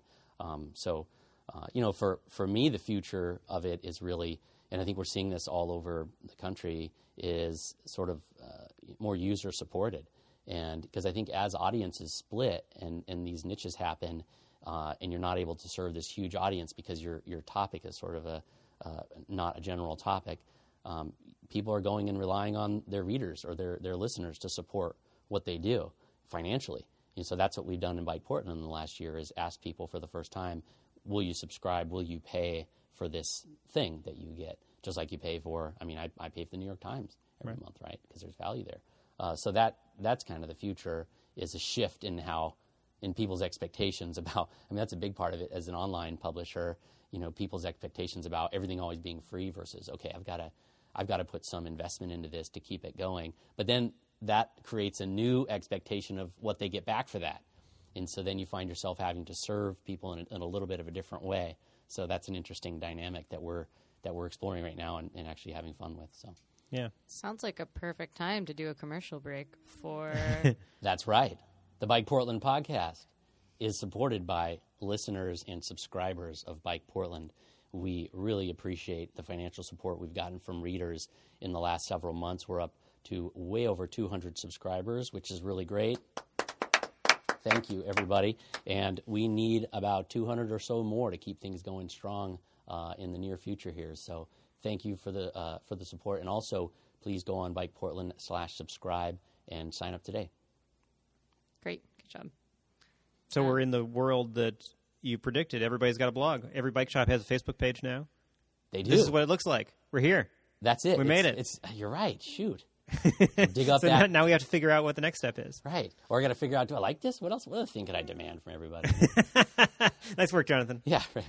You know, for me, the future of it is really, and I think we're seeing this all over the country, is sort of more user-supported. And because I think as audiences split and these niches happen, and you're not able to serve this huge audience because your topic is sort of not a general topic, people are going and relying on their readers or their listeners to support what they do financially. And so that's what we've done in Bike Portland in the last year, is ask people for the first time, will you subscribe, will you pay for this thing that you get? Just like you pay for, I mean, I pay for the New York Times every month, right? Because there's value there. So that's kind of the future, is a shift in people's expectations about, I mean, that's a big part of it as an online publisher, you know, people's expectations about everything always being free versus, okay, I've got to put some investment into this to keep it going. But then that creates a new expectation of what they get back for that. And so then you find yourself having to serve people in a little bit of a different way. So that's an interesting dynamic that we're exploring right now and actually having fun with. So Yeah. Sounds like a perfect time to do a commercial break for... that's right. The Bike Portland podcast is supported by listeners and subscribers of Bike Portland. We really appreciate the financial support we've gotten from readers in the last several months. We're up to way over 200 subscribers, which is really great. Thank you, everybody. And we need about 200 or so more to keep things going strong in the near future here. So thank you for the support. And also, please go on bikeportland.com/subscribe and sign up today. Great. Good job. So we're in the world that you predicted. Everybody's got a blog. Every bike shop has a Facebook page now. They do. This is what it looks like. We're here. That's it. We made it. You're right. Shoot. Dig up So that. now we have to figure out what the next step is. Right. Or I got to figure out, do I like this? What else? What other thing could I demand from everybody? Nice work, Jonathan. Yeah. Right.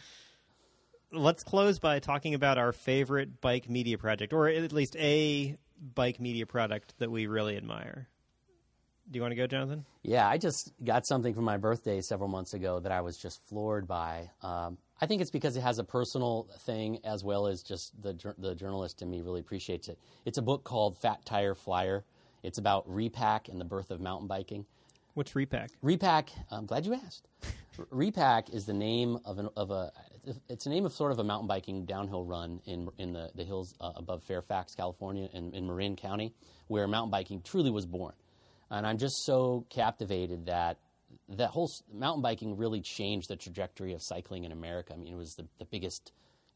Let's close by talking about our favorite bike media project, or at least a bike media product that we really admire. Do you want to go, Jonathan? Yeah, I just got something for my birthday several months ago that I was just floored by. I think it's because it has a personal thing as well as just the journalist in me really appreciates it. It's a book called Fat Tire Flyer. It's about Repack and the birth of mountain biking. What's Repack? Repack, I'm glad you asked. Repack is the name it's the name of sort of a mountain biking downhill run in the hills above Fairfax, California, in Marin County, where mountain biking truly was born. And I'm just so captivated that whole mountain biking really changed the trajectory of cycling in America. I mean, it was the biggest,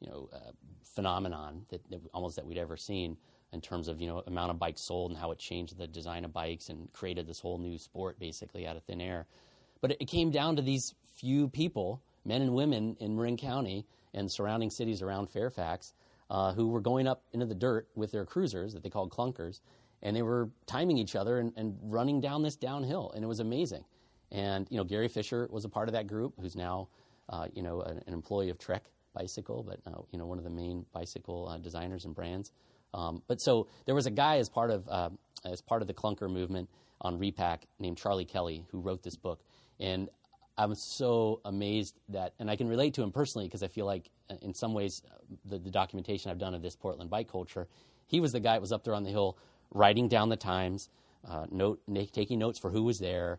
phenomenon that we'd ever seen in terms of, amount of bikes sold and how it changed the design of bikes and created this whole new sport basically out of thin air. But it came down to these few people, men and women in Marin County and surrounding cities around Fairfax, who were going up into the dirt with their cruisers that they called clunkers, and they were timing each other and running down this downhill, and it was amazing. And, Gary Fisher was a part of that group, who's now, an employee of Trek Bicycle, but, one of the main bicycle designers and brands. But so there was a guy as part of the clunker movement on Repack named Charlie Kelly who wrote this book. And I was so amazed and I can relate to him personally because I feel like in some ways the documentation I've done of this Portland bike culture, he was the guy that was up there on the hill writing down the times, taking notes for who was there,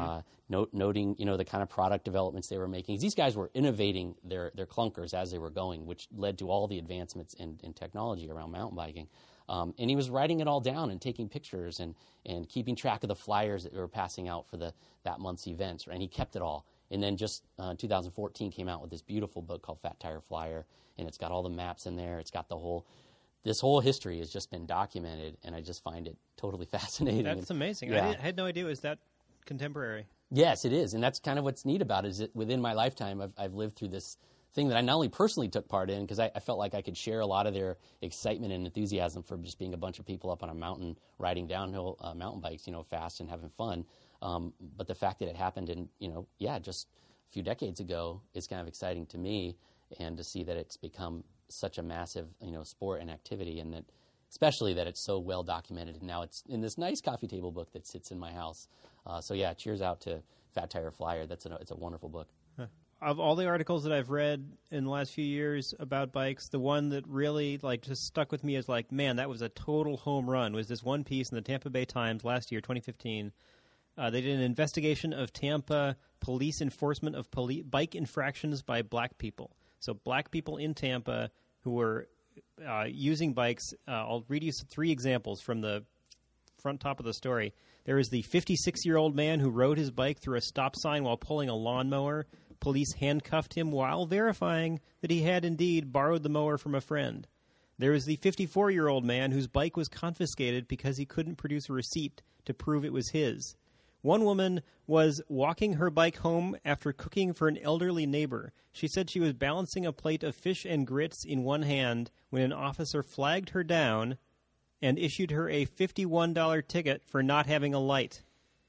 noting the kind of product developments they were making. These guys were innovating their clunkers as they were going, which led to all the advancements in technology around mountain biking. And he was writing it all down and taking pictures and keeping track of the flyers that they were passing out for that month's events. And he kept it all. And then just 2014 came out with this beautiful book called Fat Tire Flyer, and it's got all the maps in there. It's got this whole history has just been documented, and I just find it totally fascinating. That's amazing. Yeah. I had no idea it was that contemporary. Yes, it is, and that's kind of what's neat about it, is that within my lifetime I've lived through this thing that I not only personally took part in, because I felt like I could share a lot of their excitement and enthusiasm for just being a bunch of people up on a mountain riding downhill mountain bikes, fast and having fun. But the fact that it happened in, just a few decades ago is kind of exciting to me, and to see that it's become such a massive, sport and activity, and that especially that it's so well documented. And now it's in this nice coffee table book that sits in my house. Cheers out to Fat Tire Flyer. It's a wonderful book. Of all the articles that I've read in the last few years about bikes, the one that really just stuck with me is man, that was a total home run, was this one piece in the Tampa Bay Times last year, 2015. They did an investigation of Tampa police enforcement of bike infractions by black people. So black people in Tampa who were using bikes. I'll read you 3 examples from the front top of the story. There is the 56-year-old man who rode his bike through a stop sign while pulling a lawnmower. Police handcuffed him while verifying that he had indeed borrowed the mower from a friend. There is the 54-year-old man whose bike was confiscated because he couldn't produce a receipt to prove it was his. One woman was walking her bike home after cooking for an elderly neighbor. She said she was balancing a plate of fish and grits in one hand when an officer flagged her down and issued her a $51 ticket for not having a light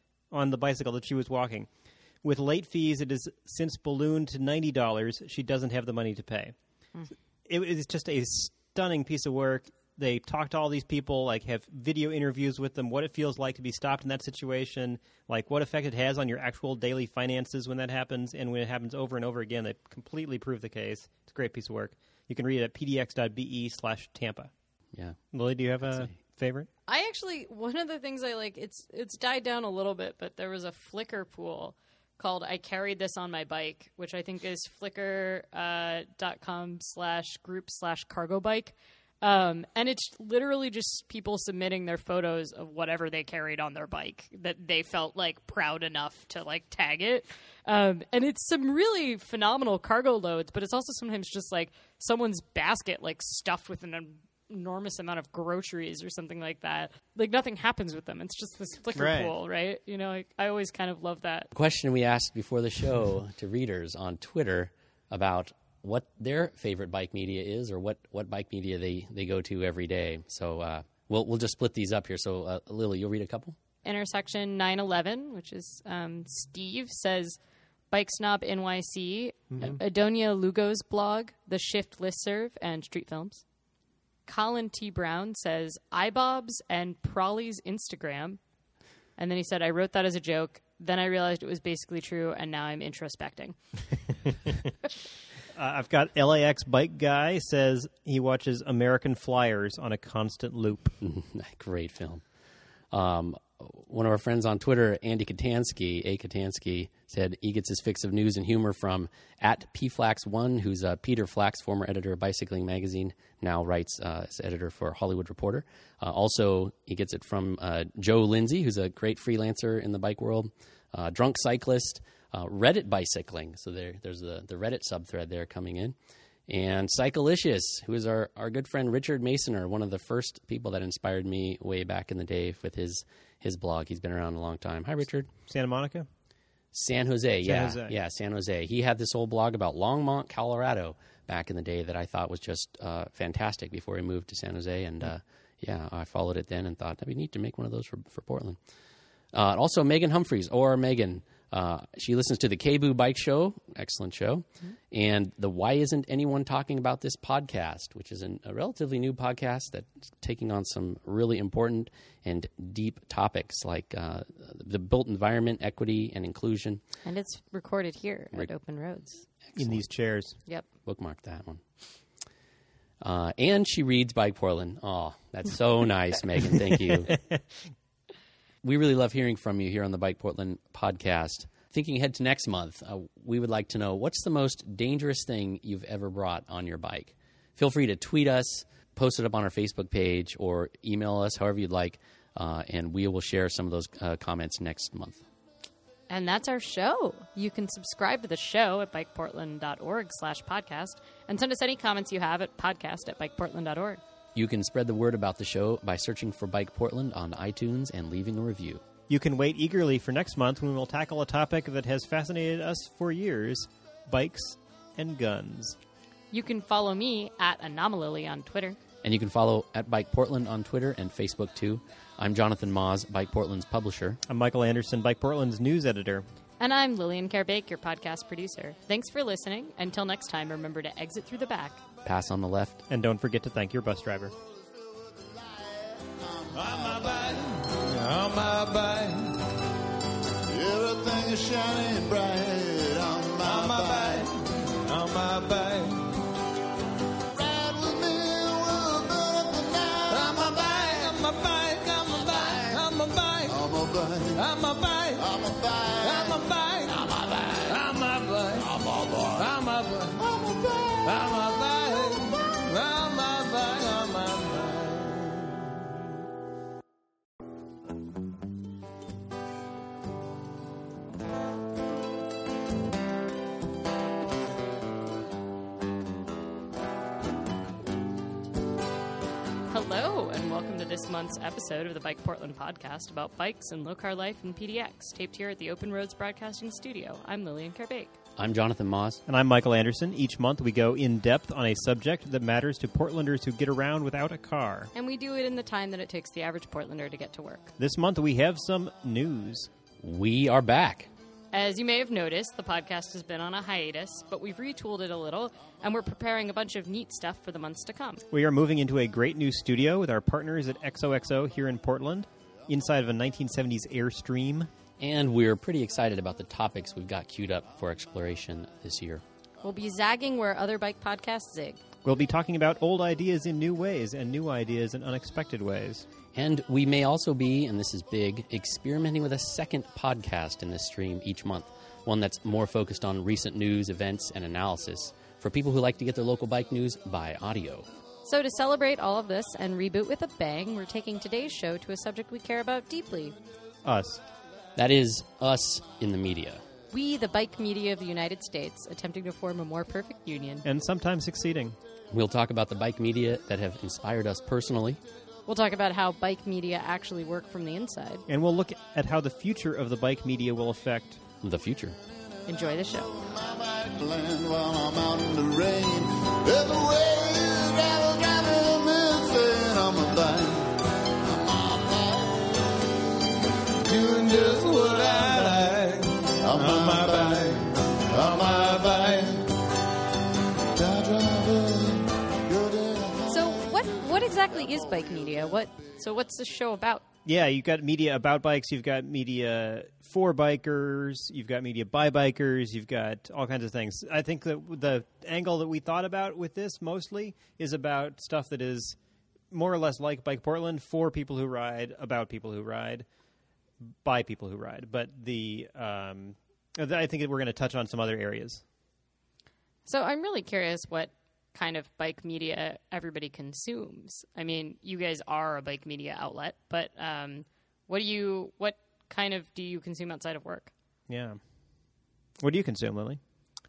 on the bicycle that she was walking. With late fees, it has since ballooned to $90. She doesn't have the money to pay. It is just a stunning piece of work. They talk to all these people, like have video interviews with them, what it feels like to be stopped in that situation, like what effect it has on your actual daily finances when that happens, and when it happens over and over again. They completely prove the case. It's a great piece of work. You can read it at pdx.be/Tampa. Yeah. Lily, do you have a favorite? I actually, one of the things I like, it's died down a little bit, but there was a Flickr pool called I Carried This on My Bike, which I think is flickr.com/group/cargo bike. And it's literally just people submitting their photos of whatever they carried on their bike that they felt like proud enough to like tag it. And it's some really phenomenal cargo loads, but it's also sometimes just like someone's basket like stuffed with an enormous amount of groceries or something like that. Like nothing happens with them. It's just this Flickr pool, right? You know, I always kind of love that. Question we asked before the show to readers on Twitter about what their favorite bike media is, or what bike media they go to every day. So we'll just split these up here. So Lily, you'll read a couple. Intersection 911, which is Steve, says Bike Snob NYC, Adonia Lugo's blog, The Shift Listserv, and Street Films. Colin T. Brown says iBobs and Prawley's Instagram. And then he said, I wrote that as a joke. Then I realized it was basically true, and now I'm introspecting. I've got LAX Bike Guy says he watches American Flyers on a constant loop. Great film. One of our friends on Twitter, Andy Katansky, said he gets his fix of news and humor from @PFlax1, who's Peter Flax, former editor of Bicycling Magazine, now writes as editor for Hollywood Reporter. Also, he gets it from Joe Lindsay, who's a great freelancer in the bike world, Drunk Cyclist, Reddit Bicycling. So there's the Reddit subthread there coming in. And Cyclicious, who is our good friend Richard Masoner, one of the first people that inspired me way back in the day with his blog. He's been around a long time. Hi, Richard. Santa Monica? San Jose. Yeah, San Jose. He had this old blog about Longmont, Colorado back in the day that I thought was just fantastic before he moved to San Jose. And, I followed it then and thought that'd be neat to make one of those for Portland. Also, Megan Humphreys, or Megan. She listens to the KBOO Bike Show, excellent show, and the Why Isn't Anyone Talking About This podcast, which is a relatively new podcast that's taking on some really important and deep topics like the built environment, equity, and inclusion. And it's recorded here at Open Roads. Excellent. In these chairs. Yep. Bookmark that one. And she reads Bike Portland. Oh, that's so nice, Megan. Thank you. We really love hearing from you here on the Bike Portland podcast. Thinking ahead to next month, we would like to know, what's the most dangerous thing you've ever brought on your bike? Feel free to tweet us, post it up on our Facebook page, or email us, however you'd like, and we will share some of those comments next month. And that's our show. You can subscribe to the show at bikeportland.org/podcast and send us any comments you have at podcast@bikeportland.org. You can spread the word about the show by searching for Bike Portland on iTunes and leaving a review. You can wait eagerly for next month when we'll tackle a topic that has fascinated us for years, bikes and guns. You can follow me at Anomalily on Twitter. And you can follow at Bike Portland on Twitter and Facebook, too. I'm Jonathan Moz, Bike Portland's publisher. I'm Michael Anderson, Bike Portland's news editor. And I'm Lillian Carbake, your podcast producer. Thanks for listening. Until next time, remember to exit through the back. Pass on the left. And don't forget to thank your bus driver. On my bike, everything is shining bright. On my bike, on my bike. Ride with me, we'll burn up the night. On my bike, on my bike, on my bike, on my bike, on my bike, on my bike, on my bike, on my bike, on my bike, on my bike, on my bike, on my bike, on my bike, on my bike, on my bike, on my bike. Hello, and welcome to this month's episode of the Bike Portland podcast about bikes and low-car life in PDX, taped here at the Open Roads Broadcasting Studio. I'm Lillian Carbake. I'm Jonathan Moz. And I'm Michael Anderson. Each month we go in depth on a subject that matters to Portlanders who get around without a car. And we do it in the time that it takes the average Portlander to get to work. This month we have some news. We are back. As you may have noticed, the podcast has been on a hiatus, but we've retooled it a little, and we're preparing a bunch of neat stuff for the months to come. We are moving into a great new studio with our partners at XOXO here in Portland, inside of a 1970s Airstream. And we're pretty excited about the topics we've got queued up for exploration this year. We'll be zagging where other bike podcasts zig. We'll be talking about old ideas in new ways and new ideas in unexpected ways. And we may also be, and this is big, experimenting with a second podcast in this stream each month, one that's more focused on recent news, events, and analysis for people who like to get their local bike news by audio. So to celebrate all of this and reboot with a bang, we're taking today's show to a subject we care about deeply. Us. That is us in the media. We, the bike media of the United States, attempting to form a more perfect union. And sometimes succeeding. We'll talk about the bike media that have inspired us personally. We'll talk about how bike media actually work from the inside. And we'll look at how the future of the bike media will affect The future. Enjoy the show. My bike land while I'm out in the rain. Everywhere you travel, driving missing on my bike. Doing just what I like. I'm on my bike. On my bike. Car driver, you're there. So what exactly is bike media? What's this show about? Yeah, you've got media about bikes, you've got media for bikers, you've got media by bikers, you've got all kinds of things. I think that the angle that we thought about with this mostly is about stuff that is more or less like Bike Portland, for people who ride, about people who ride, by people who ride. But I think that we're going to touch on some other areas. So I'm really curious what kind of bike media everybody consumes. I mean, you guys are a bike media outlet, but what kind of do you consume outside of work? Yeah. What do you consume, Lily?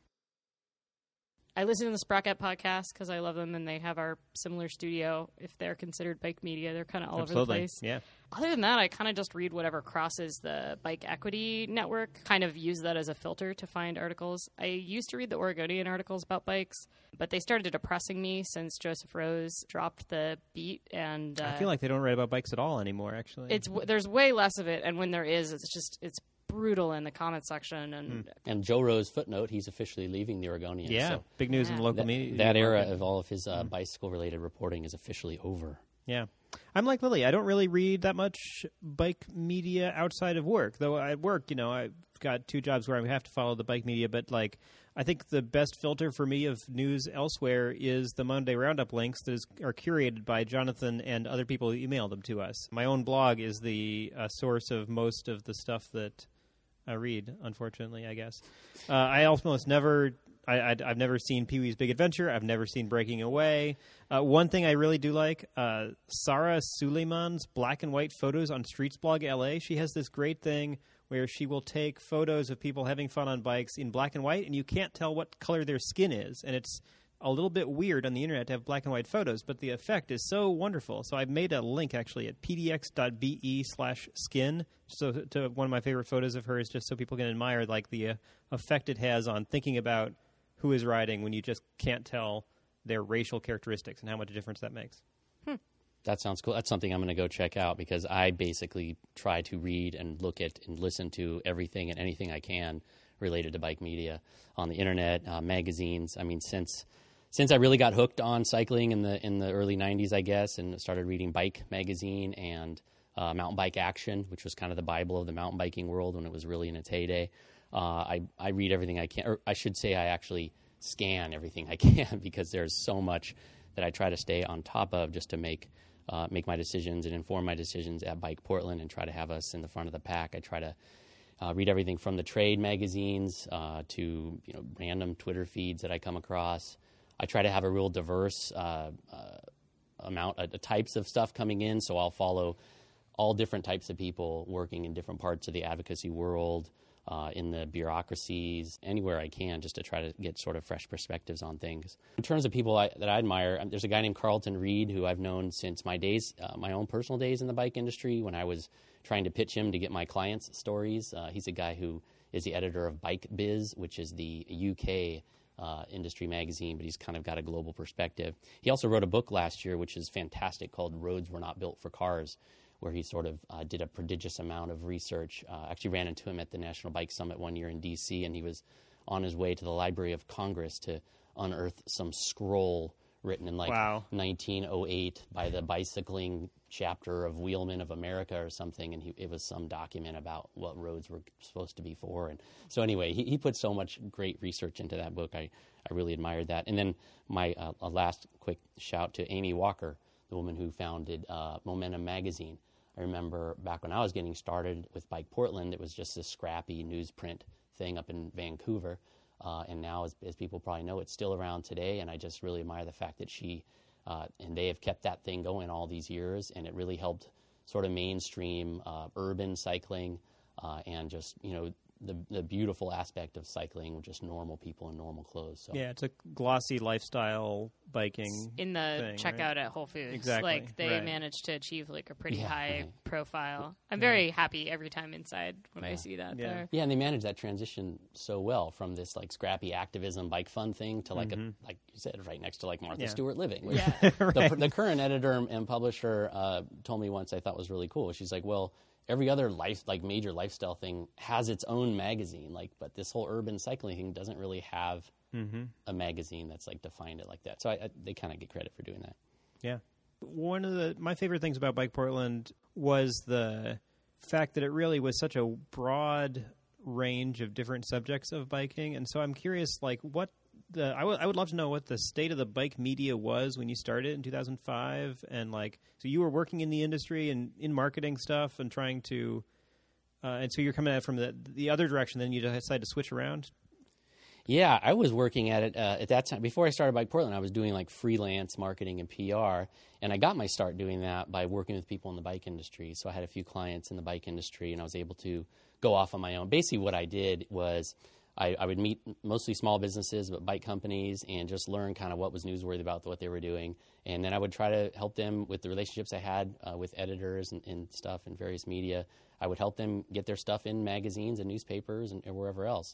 I listen to the Sprocket podcast because I love them, and they have our similar studio. If they're considered bike media, they're kind of all over the place. Yeah. Other than that, I kind of just read whatever crosses the Bike Equity Network, kind of use that as a filter to find articles. I used to read the Oregonian articles about bikes, but they started depressing me since Joseph Rose dropped the beat. And I feel like they don't write about bikes at all anymore, actually. there's way less of it, and when there is, it's brutal in the comment section. And Joe Rose footnote, he's officially leaving the Oregonian. Yeah, So big news in the local media. that era of all of his bicycle-related reporting is officially over. Yeah. I'm like Lily. I don't really read that much bike media outside of work. Though at work, I've got two jobs where I have to follow the bike media. But, I think the best filter for me of news elsewhere is the Monday Roundup links that are curated by Jonathan and other people who email them to us. My own blog is the source of most of the stuff that I read, unfortunately, I guess. I almost never... I've never seen Pee-wee's Big Adventure. I've never seen Breaking Away. One thing I really do like, Sarah Suleiman's black and white photos on Streets Blog LA. She has this great thing where she will take photos of people having fun on bikes in black and white, and you can't tell what color their skin is. And it's a little bit weird on the internet to have black and white photos, but the effect is so wonderful. So I've made a link, actually, at pdx.be/skin, so to one of my favorite photos of hers, just so people can admire, the effect it has on thinking about who is riding when you just can't tell their racial characteristics and how much difference that makes. That sounds cool. That's something I'm going to go check out because I basically try to read and look at and listen to everything and anything I can related to bike media on the internet, magazines. I mean, since I really got hooked on cycling in the early 90s, I guess, and started reading Bike magazine and Mountain Bike Action, which was kind of the Bible of the mountain biking world when it was really in its heyday. I read everything I can, or I should say I actually scan everything I can because there's so much that I try to stay on top of just to make my decisions and inform my decisions at Bike Portland and try to have us in the front of the pack. I try to read everything from the trade magazines to random Twitter feeds that I come across. I try to have a real diverse amount of types of stuff coming in, so I'll follow all different types of people working in different parts of the advocacy world, in the bureaucracies, anywhere I can, just to try to get sort of fresh perspectives on things. In terms of people that I admire, there's a guy named Carlton Reed who I've known since my own personal days in the bike industry when I was trying to pitch him to get my clients' stories. He's a guy who is the editor of Bike Biz, which is the UK industry magazine, but he's kind of got a global perspective. He also wrote a book last year, which is fantastic, called Roads Were Not Built for Cars, where he sort of did a prodigious amount of research. Actually ran into him at the National Bike Summit one year in D.C., and he was on his way to the Library of Congress to unearth some scroll written in like 1908 by the bicycling chapter of Wheelmen of America or something, and it was some document about what roads were supposed to be for. And so anyway, he put so much great research into that book. I really admired that. And then my last quick shout to Amy Walker, the woman who founded Momentum Magazine. I remember back when I was getting started with Bike Portland, it was just this scrappy newsprint thing up in Vancouver. And now, as people probably know, it's still around today, and I just really admire the fact that she and they have kept that thing going all these years, and it really helped sort of mainstream urban cycling and just, the beautiful aspect of cycling with just normal people in normal clothes. So. Yeah, it's a glossy lifestyle biking in the thing, checkout right? at Whole Foods. Exactly, Like they right. managed to achieve like a pretty high profile. I'm very happy every time inside when I see that there. Yeah, and they managed that transition so well from this like scrappy activism bike fun thing to like like you said, right next to like Martha Stewart Living. Which the current editor and publisher told me once I thought was really cool. She's like, well, every other major lifestyle thing has its own magazine, but this whole urban cycling thing doesn't really have a magazine that's like defined it like that. So they kind of get credit for doing that. Yeah. One of my favorite things about Bike Portland was the fact that it really was such a broad range of different subjects of biking. And so I'm curious, I would love to know what the state of the bike media was when you started in 2005. And so you were working in the industry and in marketing stuff and trying to, and so you're coming at it from the other direction. Then you decided to switch around. Yeah, I was working at it at that time. Before I started Bike Portland, I was doing freelance marketing and PR, and I got my start doing that by working with people in the bike industry. So I had a few clients in the bike industry, and I was able to go off on my own. Basically what I did was I would meet mostly small businesses, but bike companies, and just learn kind of what was newsworthy about what they were doing. And then I would try to help them with the relationships I had with editors and stuff and various media. I would help them get their stuff in magazines and newspapers and wherever else.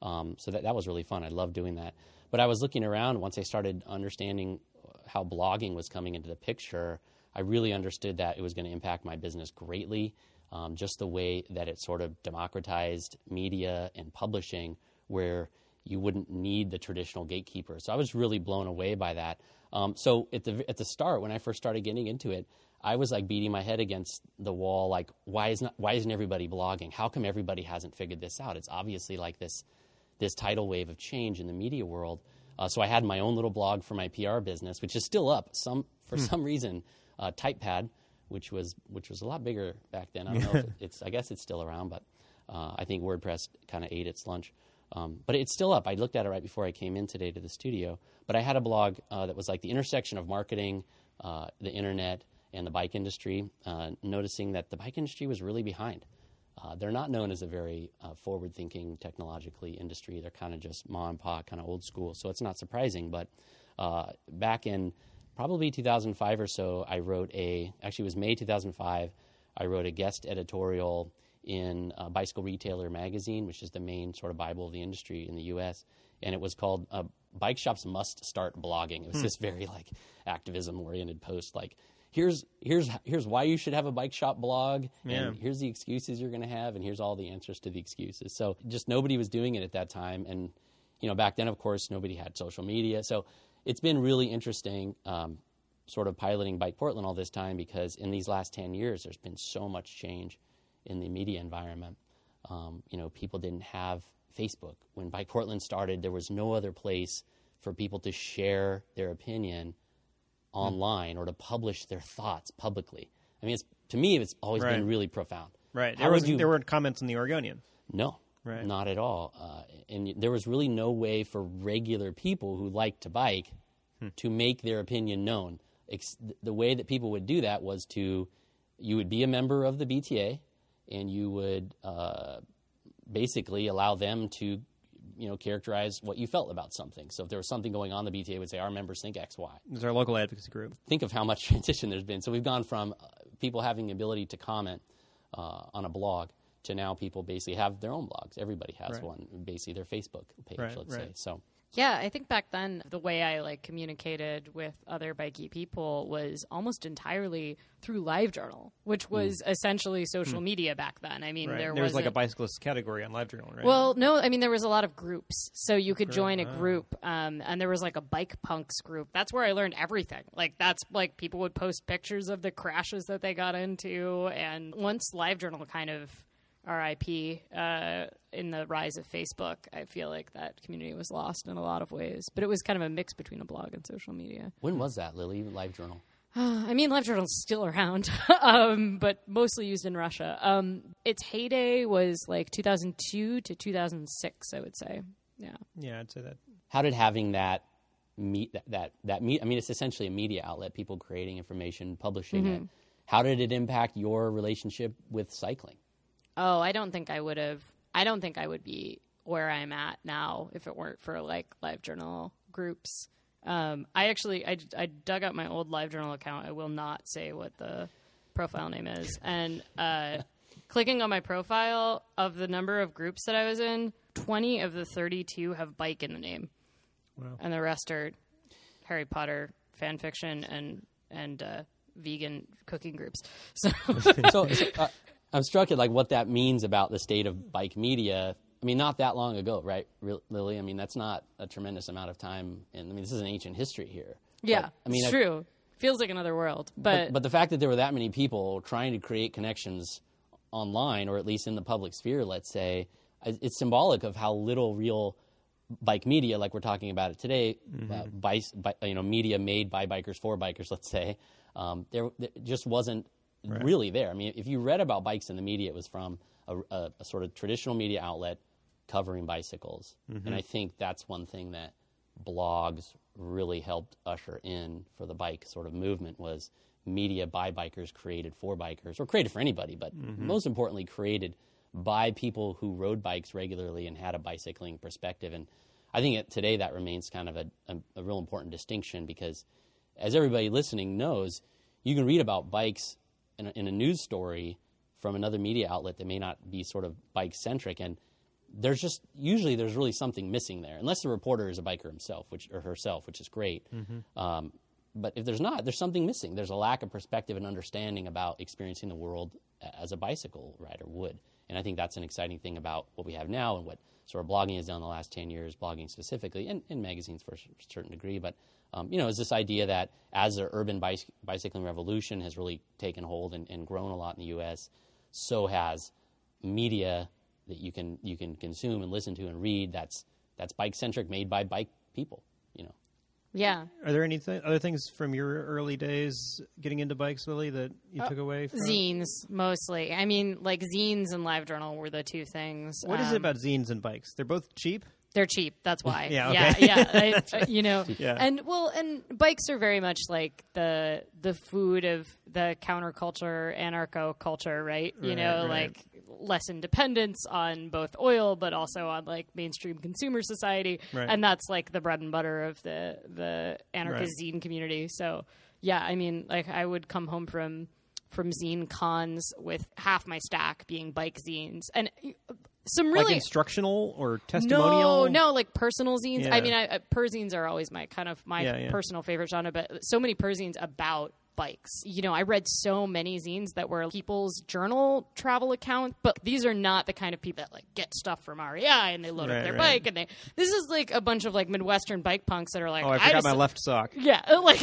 So that was really fun. I loved doing that. But I was looking around once I started understanding how blogging was coming into the picture. I really understood that it was going to impact my business greatly. Just the way that it sort of democratized media and publishing, where you wouldn't need the traditional gatekeeper. So I was really blown away by that. So at the start, when I first started getting into it, I was beating my head against the wall. Why isn't everybody blogging? How come everybody hasn't figured this out? It's obviously this tidal wave of change in the media world. So I had my own little blog for my PR business, which is still up. For some reason, TypePad, which was a lot bigger back then. I don't know if I guess it's still around, but I think WordPress kind of ate its lunch. But it's still up. I looked at it right before I came in today to the studio. But I had a blog that was the intersection of marketing, the internet, and the bike industry, noticing that the bike industry was really behind. They're not known as a very forward-thinking technologically industry. They're kind of just mom and pop, kind of old school. So it's not surprising. But back in probably 2005 or so, actually it was May 2005, I wrote a guest editorial in Bicycle Retailer magazine, which is the main sort of Bible of the industry in the U.S., and it was called Bike Shops Must Start Blogging. It was this very activism-oriented post, here's why you should have a bike shop blog, and here's the excuses you're going to have, and here's all the answers to the excuses. So just nobody was doing it at that time, and back then, of course, nobody had social media. So it's been really interesting sort of piloting Bike Portland all this time, because in these last 10 years, there's been so much change in the media environment. People didn't have Facebook. When Bike Portland started, there was no other place for people to share their opinion online or to publish their thoughts publicly. I mean, to me, it's always been really profound. Right. There weren't comments in the Oregonian. No, not at all. And there was really no way for regular people who like to bike to make their opinion known. The way that people would do that was you would be a member of the BTA, and you would basically allow them to characterize what you felt about something. So if there was something going on, the BTA would say, our members think X, Y. This is our local advocacy group. Think of how much transition there's been. So we've gone from people having the ability to comment on a blog to now people basically have their own blogs. Everybody has one, basically their Facebook page, let's say. So Yeah, I think back then the way I like communicated with other bikey people was almost entirely through LiveJournal, which was essentially social media back then. I mean, Right. there was like a wasn't- bicyclist category on LiveJournal, right? Well, no, I mean, there was a lot of groups. So you could join a group, and there was like a bike punks group. That's where I learned everything. Like, that's like people would post pictures of the crashes that they got into. And once LiveJournal kind of RIP in the rise of Facebook, I feel like that community was lost in a lot of ways. But it was kind of a mix between a blog and social media. When was that, Lily? LiveJournal? I mean, LiveJournal's still around, but mostly used in Russia. Its heyday was like 2002 to 2006, I would say. Yeah. Yeah, I'd say that. How did having that I mean, it's essentially a media outlet, people creating information, publishing it. How did it impact your relationship with cycling? Oh, I don't think I would be where I'm at now if it weren't for like LiveJournal groups. I dug up my old LiveJournal account. I will not say what the profile name is. And clicking on my profile, of the number of groups that I was in, 20 of the 32 have bike in the name. Wow. And the rest are Harry Potter fan fiction and vegan cooking groups. So I'm struck at like what that means about the state of bike media. I mean, not that long ago, right, Lily? I mean, that's not a tremendous amount of time. And I mean, this is an ancient history here. yeah, But, I mean, it's true. Feels like another world. But the fact that there were that many people trying to create connections online, or at least in the public sphere, let's say, it's symbolic of how little real bike media, like we're talking about it today, media made by bikers for bikers, let's say, there just wasn't really there. I mean, if you read about bikes in the media, it was from a sort of traditional media outlet covering bicycles. And I think that's one thing that blogs really helped usher in for the bike sort of movement, was media by bikers created for bikers, or created for anybody, but most importantly created by people who rode bikes regularly and had a bicycling perspective. And I think today that remains kind of a real important distinction, because as everybody listening knows, you can read about bikes in a news story from another media outlet that may not be sort of bike-centric, and there's really something missing there, unless the reporter is a biker himself, or herself, which is great. But if there's not, there's something missing. There's a lack of perspective and understanding about experiencing the world as a bicycle rider would. And I think that's an exciting thing about what we have now, and what sort of blogging has done in the last 10 years, blogging specifically, and magazines for a certain degree. But, is this idea that as the urban bicycling revolution has really taken hold and grown a lot in the U.S., so has media that you can consume and listen to and read that's bike-centric, made by bike people, yeah. Are there any other things from your early days getting into bikes, Lily, that you took away from Zines, mostly. I mean, like, zines and LiveJournal were the two things. What is it about zines and bikes? They're both cheap? They're cheap. That's why. Yeah, okay. Yeah. Yeah. And bikes are very much like the food of the counterculture, anarcho culture, right? Right. Like less independence on both oil, but also on like mainstream consumer society. Right. And that's like the bread and butter of the anarchist zine community. So yeah, I mean, like I would come home from zine cons with half my stack being bike zines, and some really like instructional or testimonial? No, like personal zines. Yeah. I mean, perzines are always my personal favorite genre, but so many perzines about bikes. I read so many zines that were people's journal travel account, but these are not the kind of people that like get stuff from REI and they load up their bike, and this is like a bunch of like Midwestern bike punks that are like, I forgot my left sock. Yeah, like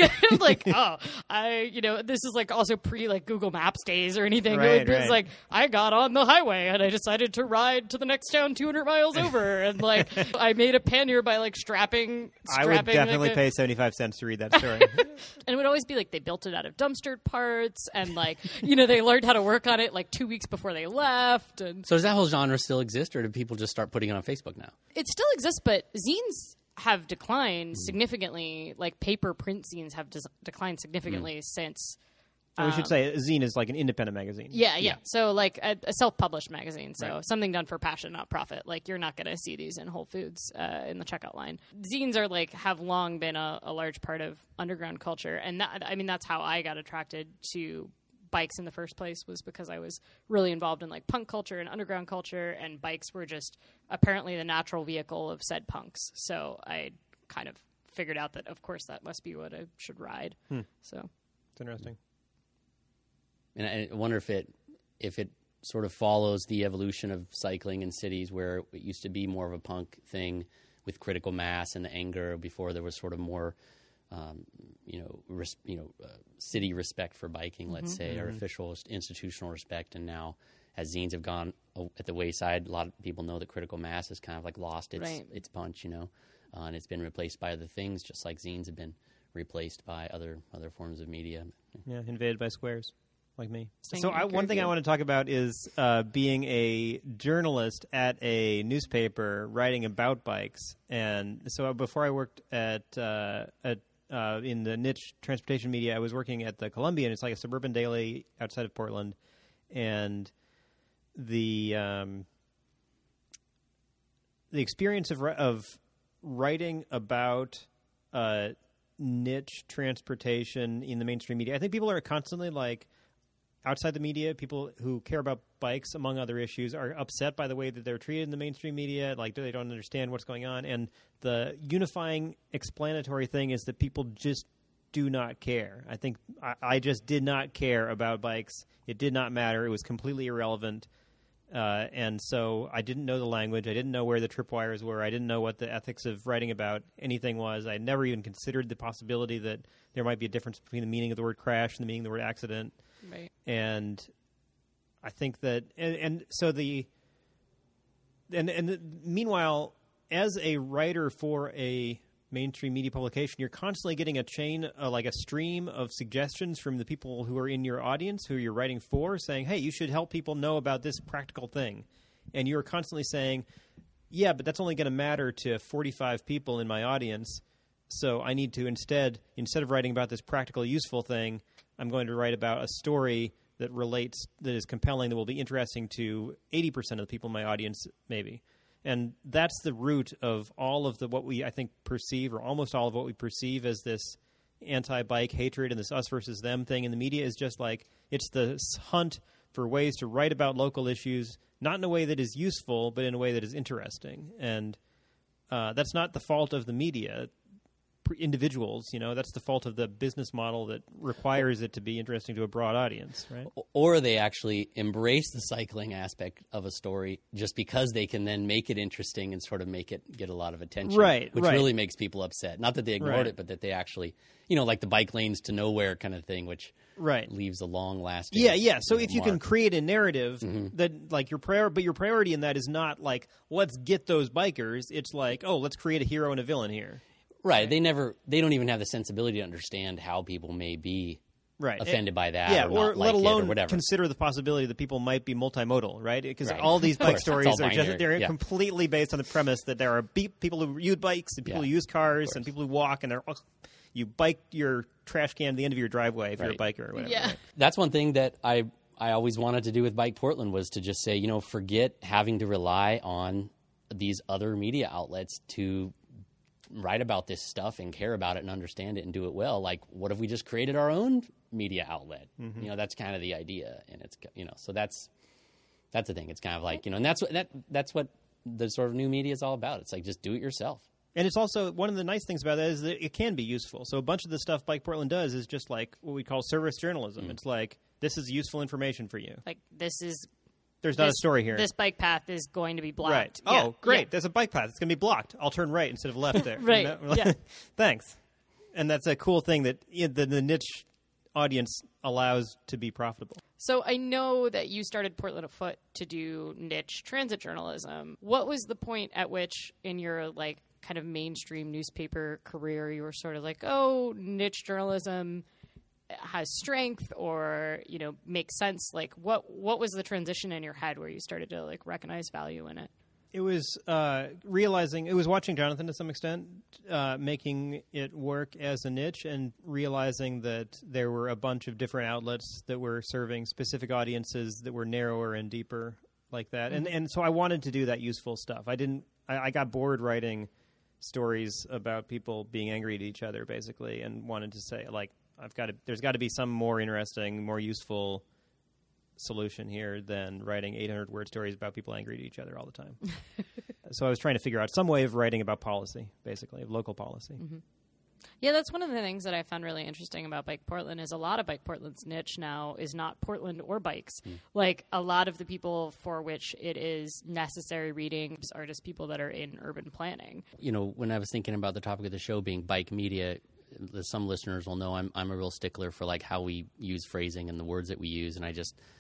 this is like also pre like Google Maps days or anything. It was like I got on the highway and I decided to ride to the next town 200 miles over, and like I made a pannier by like strapping. I would definitely pay 75 cents to read that story. And it would always be like they built it out of dumpstered parts, and like they learned how to work on it like 2 weeks before they left. And So does that whole genre still exist, or do people just start putting it on Facebook now? it still exists, but zines have declined significantly. Like paper print zines have declined significantly since. We should say a zine is like an independent magazine. Yeah. So like a self-published magazine. So something done for passion, not profit. Like you're not going to see these in Whole Foods in the checkout line. Zines are like have long been a large part of underground culture, and that's how I got attracted to bikes in the first place was because I was really involved in like punk culture and underground culture, and bikes were just apparently the natural vehicle of said punks. So I kind of figured out that, of course, that must be what I should ride. So It's interesting. And I wonder if it sort of follows the evolution of cycling in cities, where it used to be more of a punk thing with critical mass and the anger before there was sort of more, city respect for biking, let's say, or official institutional respect. And now, as zines have gone at the wayside, a lot of people know that critical mass has kind of like lost its punch, and it's been replaced by other things, just like zines have been replaced by other forms of media. Yeah, invaded by squares. Like me. Same So here, one thing I want to talk about is being a journalist at a newspaper writing about bikes. And so before I worked in the niche transportation media, I was working at the Columbian. It's like a suburban daily outside of Portland. And the experience of writing about niche transportation in the mainstream media, I think people are constantly like, outside the media, people who care about bikes, among other issues, are upset by the way that they're treated in the mainstream media. Like, they don't understand what's going on. And the unifying explanatory thing is that people just do not care. I think I just did not care about bikes. It did not matter. It was completely irrelevant. And so I didn't know the language. I didn't know where the tripwires were. I didn't know what the ethics of writing about anything was. I never even considered the possibility that there might be a difference between the meaning of the word crash and the meaning of the word accident. Right. And I think that, meanwhile, as a writer for a mainstream media publication, you're constantly getting a chain, like a stream of suggestions from the people who are in your audience, who you're writing for, saying, hey, you should help people know about this practical thing. And you're constantly saying, yeah, but that's only going to matter to 45 people in my audience. So I need to instead of writing about this practical, useful thing, I'm going to write about a story that is compelling, that will be interesting to 80% of the people in my audience, maybe. And that's the root of all of what we, I think, perceive, or almost all of what we perceive as this anti-bike hatred and this us versus them thing in the media, is just like, it's the hunt for ways to write about local issues, not in a way that is useful, but in a way that is interesting. And that's not the fault of the media. Individuals, that's the fault of the business model that requires it to be interesting to a broad audience, right? Or they actually embrace the cycling aspect of a story just because they can then make it interesting and sort of make it get a lot of attention, which really makes people upset. Not that they ignored it, but that they actually, like the bike lanes to nowhere kind of thing, which leaves a long-lasting Yeah. So if you mark. can create a narrative that, like, your priority in that is not like, let's get those bikers. It's like, oh, let's create a hero and a villain here. Right. They don't even have the sensibility to understand how people may be offended by that, or not let like alone it or whatever. consider the possibility that people might be multimodal, right? Because Right. all these bike stories It's all are binary. they're completely based on the premise that there are people who use bikes and people who use cars and people who walk, and you bike your trash can at the end of your driveway if you're a biker or whatever. Yeah. Right? That's one thing that I always wanted to do with Bike Portland, was to just say, forget having to rely on these other media outlets to write about this stuff and care about it and understand it and do it well. Like, what if we just created our own media outlet? That's kind of the idea. And it's, so that's the thing. It's kind of like, and that's what the sort of new media is all about. It's like, just do it yourself. And it's also, one of the nice things about that is that it can be useful. So a bunch of the stuff Bike Portland does is just like what we call service journalism. It's like, this is useful information for you. Like, There's not a story here. This bike path is going to be blocked. Right. Yeah. Oh, great. Yeah. There's a bike path. It's going to be blocked. I'll turn right instead of left there. Right. Yeah. Thanks. And that's a cool thing that the niche audience allows to be profitable. So I know that you started Portland Afoot to do niche transit journalism. What was the point at which in your like kind of mainstream newspaper career you were sort of like, oh, niche journalism has strength, or makes sense? Like, what was the transition in your head where you started to like recognize value in it? It was realizing, it was watching Jonathan to some extent, making it work as a niche, and realizing that there were a bunch of different outlets that were serving specific audiences that were narrower and deeper like that. And so I wanted to do that useful stuff. I got bored writing stories about people being angry at each other, basically, and wanted to say, like, There's got to be some more interesting, more useful solution here than writing 800-word stories about people angry at each other all the time. So I was trying to figure out some way of writing about policy, basically, of local policy. Mm-hmm. Yeah, that's one of the things that I found really interesting about Bike Portland is a lot of Bike Portland's niche now is not Portland or bikes. Like, a lot of the people for which it is necessary reading are just people that are in urban planning. You know, when I was thinking about the topic of the show being bike media, some listeners will know I'm a real stickler for, like, how we use phrasing and the words that we use, and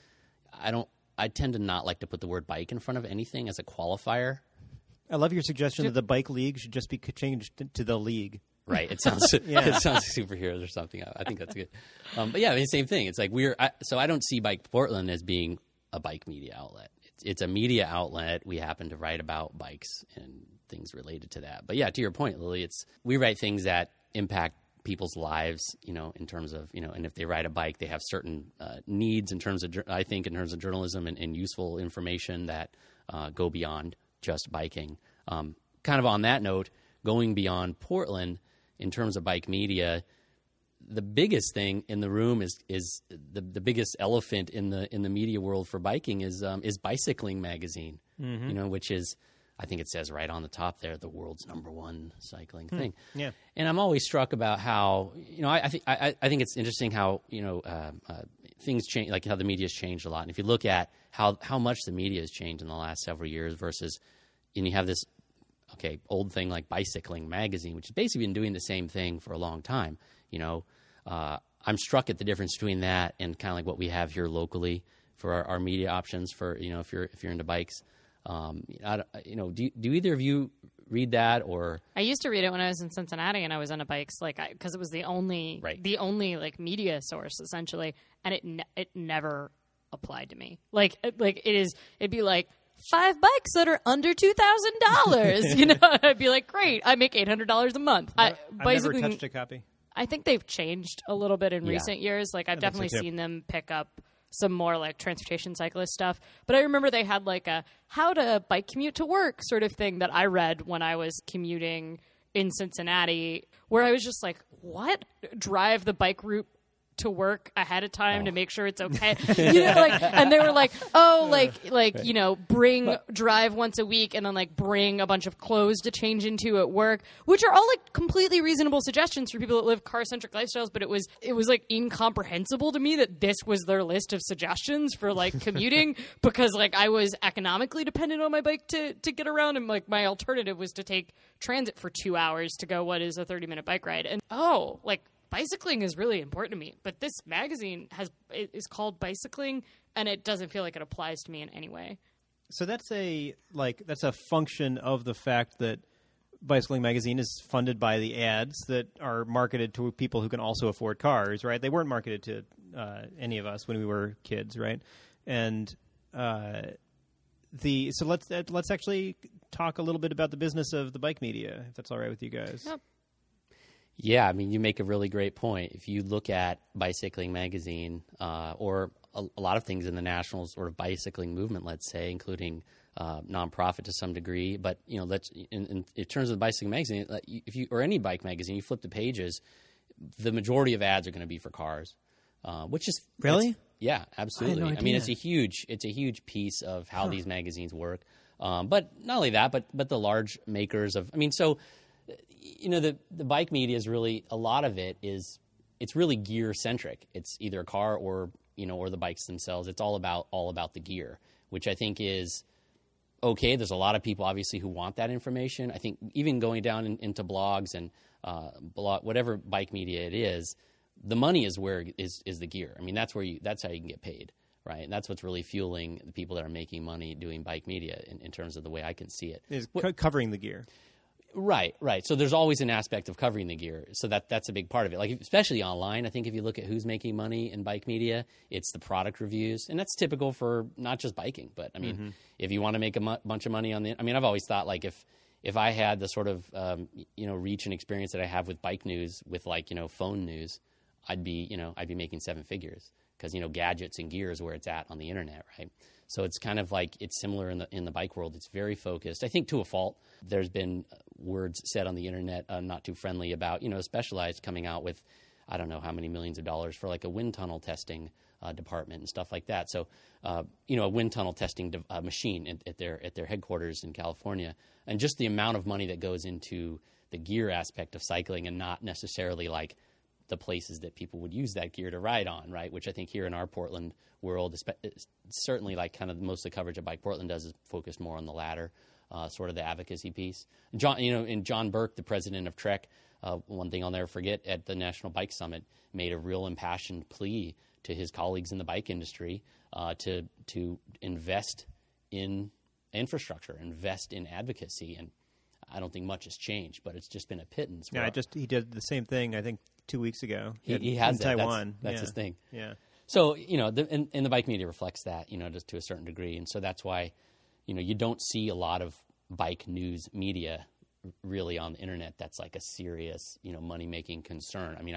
I tend to not like to put the word bike in front of anything as a qualifier. I love your suggestion that the bike league should just be changed to the league. Right. It sounds it sounds like superheroes or something. I think that's good. But yeah, I mean, same thing. It's like so I don't see Bike Portland as being a bike media outlet. It's a media outlet. We happen to write about bikes and things related to that. But yeah, to your point, Lily, we write things that impact people's lives, you know, in terms of, you know, and if they ride a bike, they have certain needs in terms of journalism and useful information that go beyond just biking. Kind of on that note, going beyond Portland, in terms of bike media, the biggest thing in the room is the biggest elephant in the media world for biking is Bicycling magazine, you know, which is, I think it says right on the top there, the world's #1 cycling thing. Yeah, and I'm always struck about how, you know, I think it's interesting how, you know, things change, like how the media has changed a lot. And if you look at how much the media has changed in the last several years versus, and you have this old thing like Bicycling magazine, which has basically been doing the same thing for a long time. You know, I'm struck at the difference between that and kind of like what we have here locally for our media options for, you know, if you're into bikes. You know, do either of you read that? Or I used to read it when I was in Cincinnati and I was into bikes, like, because it was the only like media source essentially, and it never applied to me. Like it'd be like 5 bikes that are under $2,000. You know, I'd be like, great, I make $800 a month. I've never touched a copy. I think they've changed a little bit in recent years. Like, I've definitely seen them pick up some more like transportation cyclist stuff. But I remember they had like a how to bike commute to work sort of thing that I read when I was commuting in Cincinnati, where I was just like, what? Drive the bike route to work ahead of time to make sure it's okay. You know, like, and they were like, oh, like, you know, drive once a week and then like bring a bunch of clothes to change into at work, which are all like completely reasonable suggestions for people that live car-centric lifestyles. But it was like incomprehensible to me that this was their list of suggestions for like commuting because like I was economically dependent on my bike to get around, and like my alternative was to take transit for 2 hours to go what is a 30-minute bike ride. And like, bicycling is really important to me, but this magazine is called Bicycling, and it doesn't feel like it applies to me in any way. So that's a function of the fact that Bicycling magazine is funded by the ads that are marketed to people who can also afford cars, right? They weren't marketed to any of us when we were kids, right? And so let's actually talk a little bit about the business of the bike media, if that's all right with you guys. Yep. Yeah, I mean, you make a really great point. If you look at Bicycling magazine or a lot of things in the national sort of bicycling movement, let's say, including nonprofit to some degree, but you know, in terms of the Bicycling magazine, if you or any bike magazine, you flip the pages, the majority of ads are going to be for cars, which is really, yeah, absolutely. I mean, it's a huge piece of how these magazines work. But not only that, but the large makers of, I mean, so. You know, the bike media is really, a lot of it is, it's really gear centric. It's either a car or, you know, or the bikes themselves. It's all about the gear, which I think is okay. There's a lot of people obviously who want that information. I think even going down into blogs and whatever bike media it is, the money is where is the gear. I mean, that's how you can get paid, right? And that's what's really fueling the people that are making money doing bike media in terms of the way I can see it. Is covering the gear. Right. So there's always an aspect of covering the gear. So that's a big part of it. Like, especially online, I think if you look at who's making money in bike media, it's the product reviews. And that's typical for not just biking, but I mean, if you want to make a bunch of money on I mean, I've always thought like if I had the sort of, you know, reach and experience that I have with bike news, with like, you know, phone news, I'd be making 7 figures because, you know, gadgets and gear is where it's at on the internet. Right. So it's kind of like, it's similar in the bike world. It's very focused, I think, to a fault. There's been words said on the internet not too friendly about, you know, Specialized coming out with I don't know how many millions of dollars for like a wind tunnel testing department and stuff like that. So, a wind tunnel testing machine at their headquarters in California, and just the amount of money that goes into the gear aspect of cycling, and not necessarily like the places that people would use that gear to ride on, right? Which I think here in our Portland world, certainly like kind of most of the coverage that Bike Portland does is focused more on the latter, sort of the advocacy piece. And John Burke, the president of Trek, one thing I'll never forget, at the National Bike Summit, made a real impassioned plea to his colleagues in the bike industry to invest in infrastructure, invest in advocacy. And I don't think much has changed, but it's just been a pittance. Yeah, he did the same thing, I think, 2 weeks ago. He has in that. Taiwan. That's his thing. Yeah. So, and the bike media reflects that, just to a certain degree. And so that's why, you don't see a lot of bike news media really on the internet that's like a serious, money-making concern. I mean,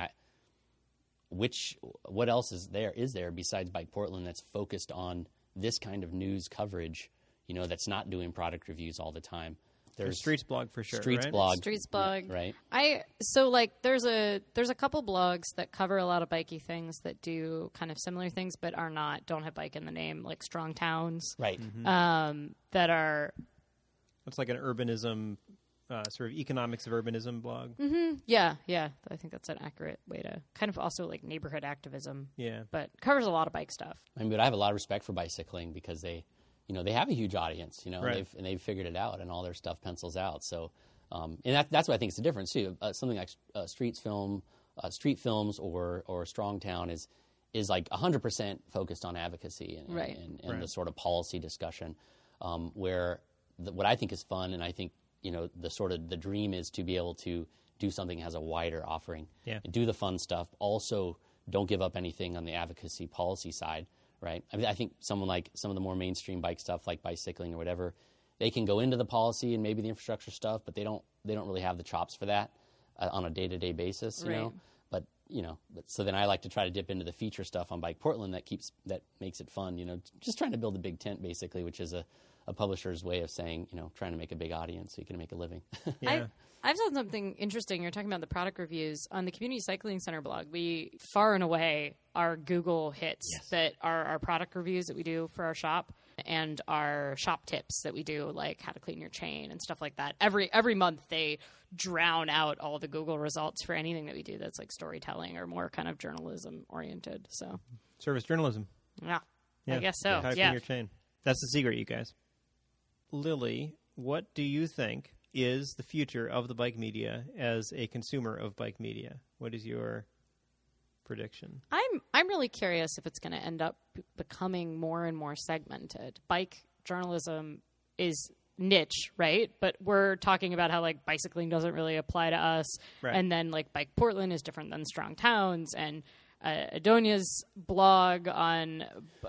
what else is there besides Bike Portland that's focused on this kind of news coverage, that's not doing product reviews all the time? There's Streets Blog for sure. Streets right? Blog. Streets Blog. Right. There's a couple blogs that cover a lot of bikey things that do kind of similar things, but don't have bike in the name, like Strong Towns. Right. Mm-hmm. That are. It's like an urbanism, sort of economics of urbanism blog. Mm-hmm. Yeah. I think that's an accurate way to kind of also like neighborhood activism. Yeah. But covers a lot of bike stuff. But I have a lot of respect for bicycling because they have a huge audience, right. and they've figured it out, and all their stuff pencils out. So, and that's what I think is the difference too. Something like street films or Strong Town is like 100% focused on advocacy and right. and the sort of policy discussion, where what I think is fun, and I think the sort of the dream is to be able to do something that has a wider offering, yeah. and do the fun stuff. Also, don't give up anything on the advocacy policy side. Right. I think some of the more mainstream bike stuff, like bicycling or whatever, they can go into the policy and maybe the infrastructure stuff, but they don't really have the chops for that on a day-to-day basis, you know. But so then I like to try to dip into the feature stuff on Bike Portland that makes it fun, just trying to build a big tent basically, which is a publisher's way of saying, trying to make a big audience so you can make a living. Yeah. I've done something interesting. You're talking about the product reviews. On the Community Cycling Center blog, we far and away our Google hits that are our product reviews that we do for our shop and our shop tips that we do, like how to clean your chain and stuff like that. Every month they drown out all the Google results for anything that we do that's like storytelling or more kind of journalism oriented. So service journalism. Yeah. Yeah. I guess so. How to clean your chain. That's the secret, you guys. Lily, what do you think is the future of the bike media as a consumer of bike media? What is your prediction? I'm really curious if it's going to end up becoming more and more segmented. Bike journalism is niche, right? But we're talking about how like bicycling doesn't really apply to us, right. And then like Bike Portland is different than Strong Towns, and Adonia's blog on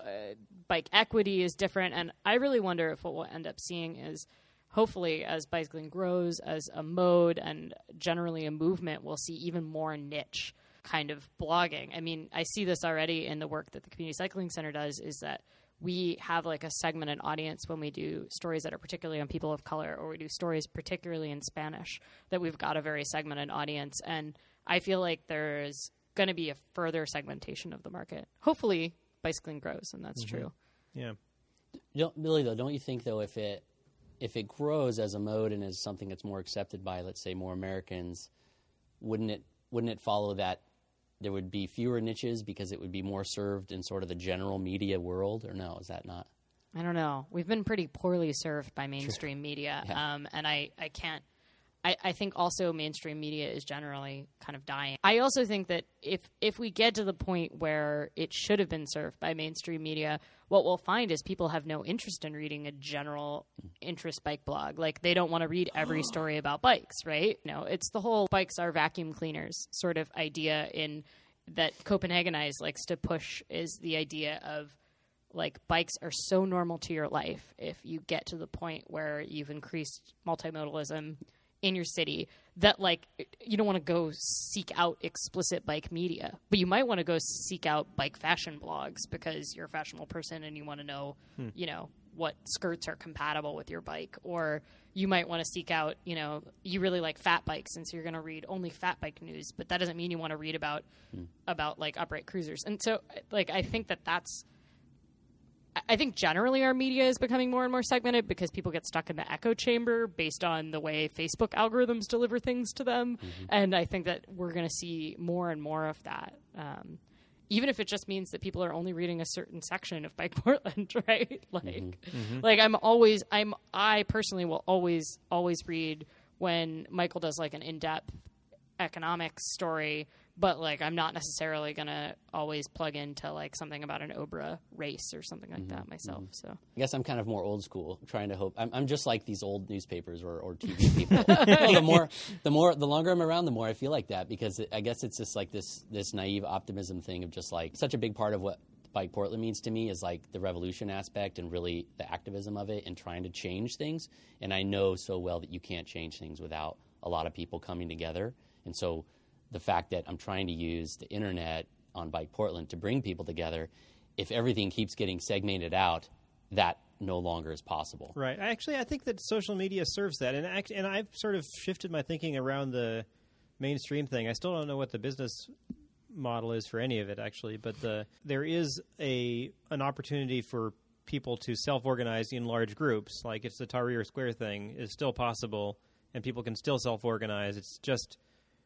bike equity is different. And I really wonder if what we'll end up seeing is, hopefully, as bicycling grows as a mode and generally a movement, we'll see even more niche kind of blogging. I mean, I see this already in the work that the Community Cycling Center does, is that we have like a segmented audience when we do stories that are particularly on people of color, or we do stories particularly in Spanish, that we've got a very segmented audience. And I feel like there's going to be a further segmentation of the market. Hopefully bicycling grows, and that's true. Yeah. Billy, though, don't you think, though, if it grows as a mode and as something that's more accepted by, let's say, more Americans, wouldn't it follow that there would be fewer niches because it would be more served in sort of the general media world? Or no, is that not? I don't know. We've been pretty poorly served by mainstream media. Yeah. And I can't. I think also mainstream media is generally kind of dying. I also think that if we get to the point where it should have been served by mainstream media, what we'll find is people have no interest in reading a general interest bike blog. Like, they don't want to read every story about bikes, right? No, it's the whole bikes are vacuum cleaners sort of idea in that Copenhagenize likes to push, is the idea of, like, bikes are so normal to your life if you get to the point where you've increased multimodalism in your city, that like you don't want to go seek out explicit bike media, but you might want to go seek out bike fashion blogs because you're a fashionable person and you want to know, what skirts are compatible with your bike, or you might want to seek out, you really like fat bikes, and so you're going to read only fat bike news, but that doesn't mean you want to read about like upright cruisers. And so like I think generally our media is becoming more and more segmented because people get stuck in the echo chamber based on the way Facebook algorithms deliver things to them. And I think that we're going to see more and more of that. Even if it just means that people are only reading a certain section of Bike Portland, right? Like I personally will always read when Michael does like an in-depth economics story, but like I'm not necessarily going to always plug into like something about an Obra race or something like that myself. So I guess I'm kind of more old school, trying to hope. I'm just like these old newspapers or TV people. The longer I'm around, the more I feel like that, because I guess it's just like this naive optimism thing of just like such a big part of what Bike Portland means to me is like the revolution aspect and really the activism of it and trying to change things. And I know so well that you can't change things without a lot of people coming together. And so the fact that I'm trying to use the internet on Bike Portland to bring people together, if everything keeps getting segmented out, that no longer is possible. Right. I think that social media serves that. And I've sort of shifted my thinking around the mainstream thing. I still don't know what the business model is for any of it, actually, but there is an opportunity for people to self-organize in large groups. Like it's the Tahrir Square thing is still possible, and people can still self-organize. It's just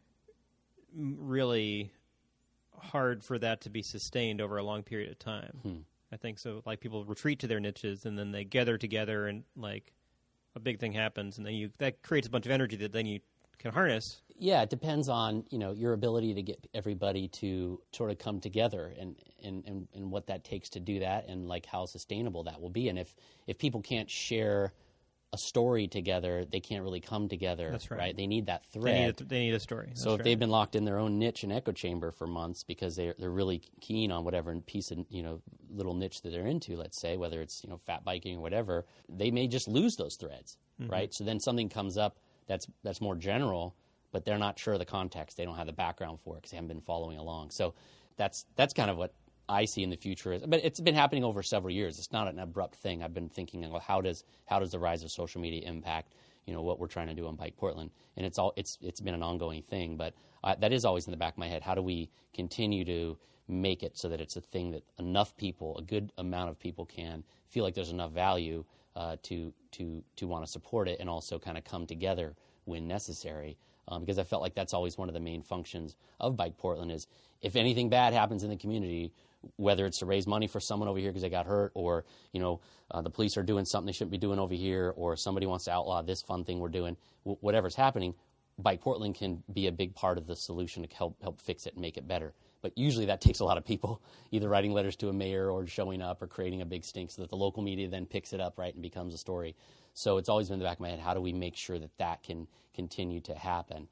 really hard for that to be sustained over a long period of time. I think so. Like people retreat to their niches and then they gather together and like a big thing happens, and then that creates a bunch of energy that then you can harness. Yeah, it depends on your ability to get everybody to sort of come together and what that takes to do that, and like how sustainable that will be. And if people can't share a story together, they can't really come together. That's right. They need that thread. They need a story. That's so if right. they've been locked in their own niche and echo chamber for months because they're really keen on whatever piece of little niche that they're into, let's say, whether it's fat biking or whatever, they may just lose those threads, right? So then something comes up that's more general, but they're not sure of the context. They don't have the background for it because they haven't been following along. So that's kind of what I see in the future is, but it's been happening over several years. It's not an abrupt thing. I've been thinking, well, how does the rise of social media impact what we're trying to do on Bike Portland? And it's been an ongoing thing, but that is always in the back of my head. How do we continue to make it so that it's a thing that enough people, a good amount of people, can feel like there's enough value to want to support it and also kind of come together when necessary? Because I felt like that's always one of the main functions of Bike Portland is if anything bad happens in the community, whether it's to raise money for someone over here because they got hurt, or the police are doing something they shouldn't be doing over here, or somebody wants to outlaw this fun thing we're doing, whatever's happening, Bike Portland can be a big part of the solution to help fix it and make it better. But usually that takes a lot of people either writing letters to a mayor or showing up or creating a big stink so that the local media then picks it up, right, and becomes a story. So it's always been in the back of my head, how do we make sure that can continue to happen?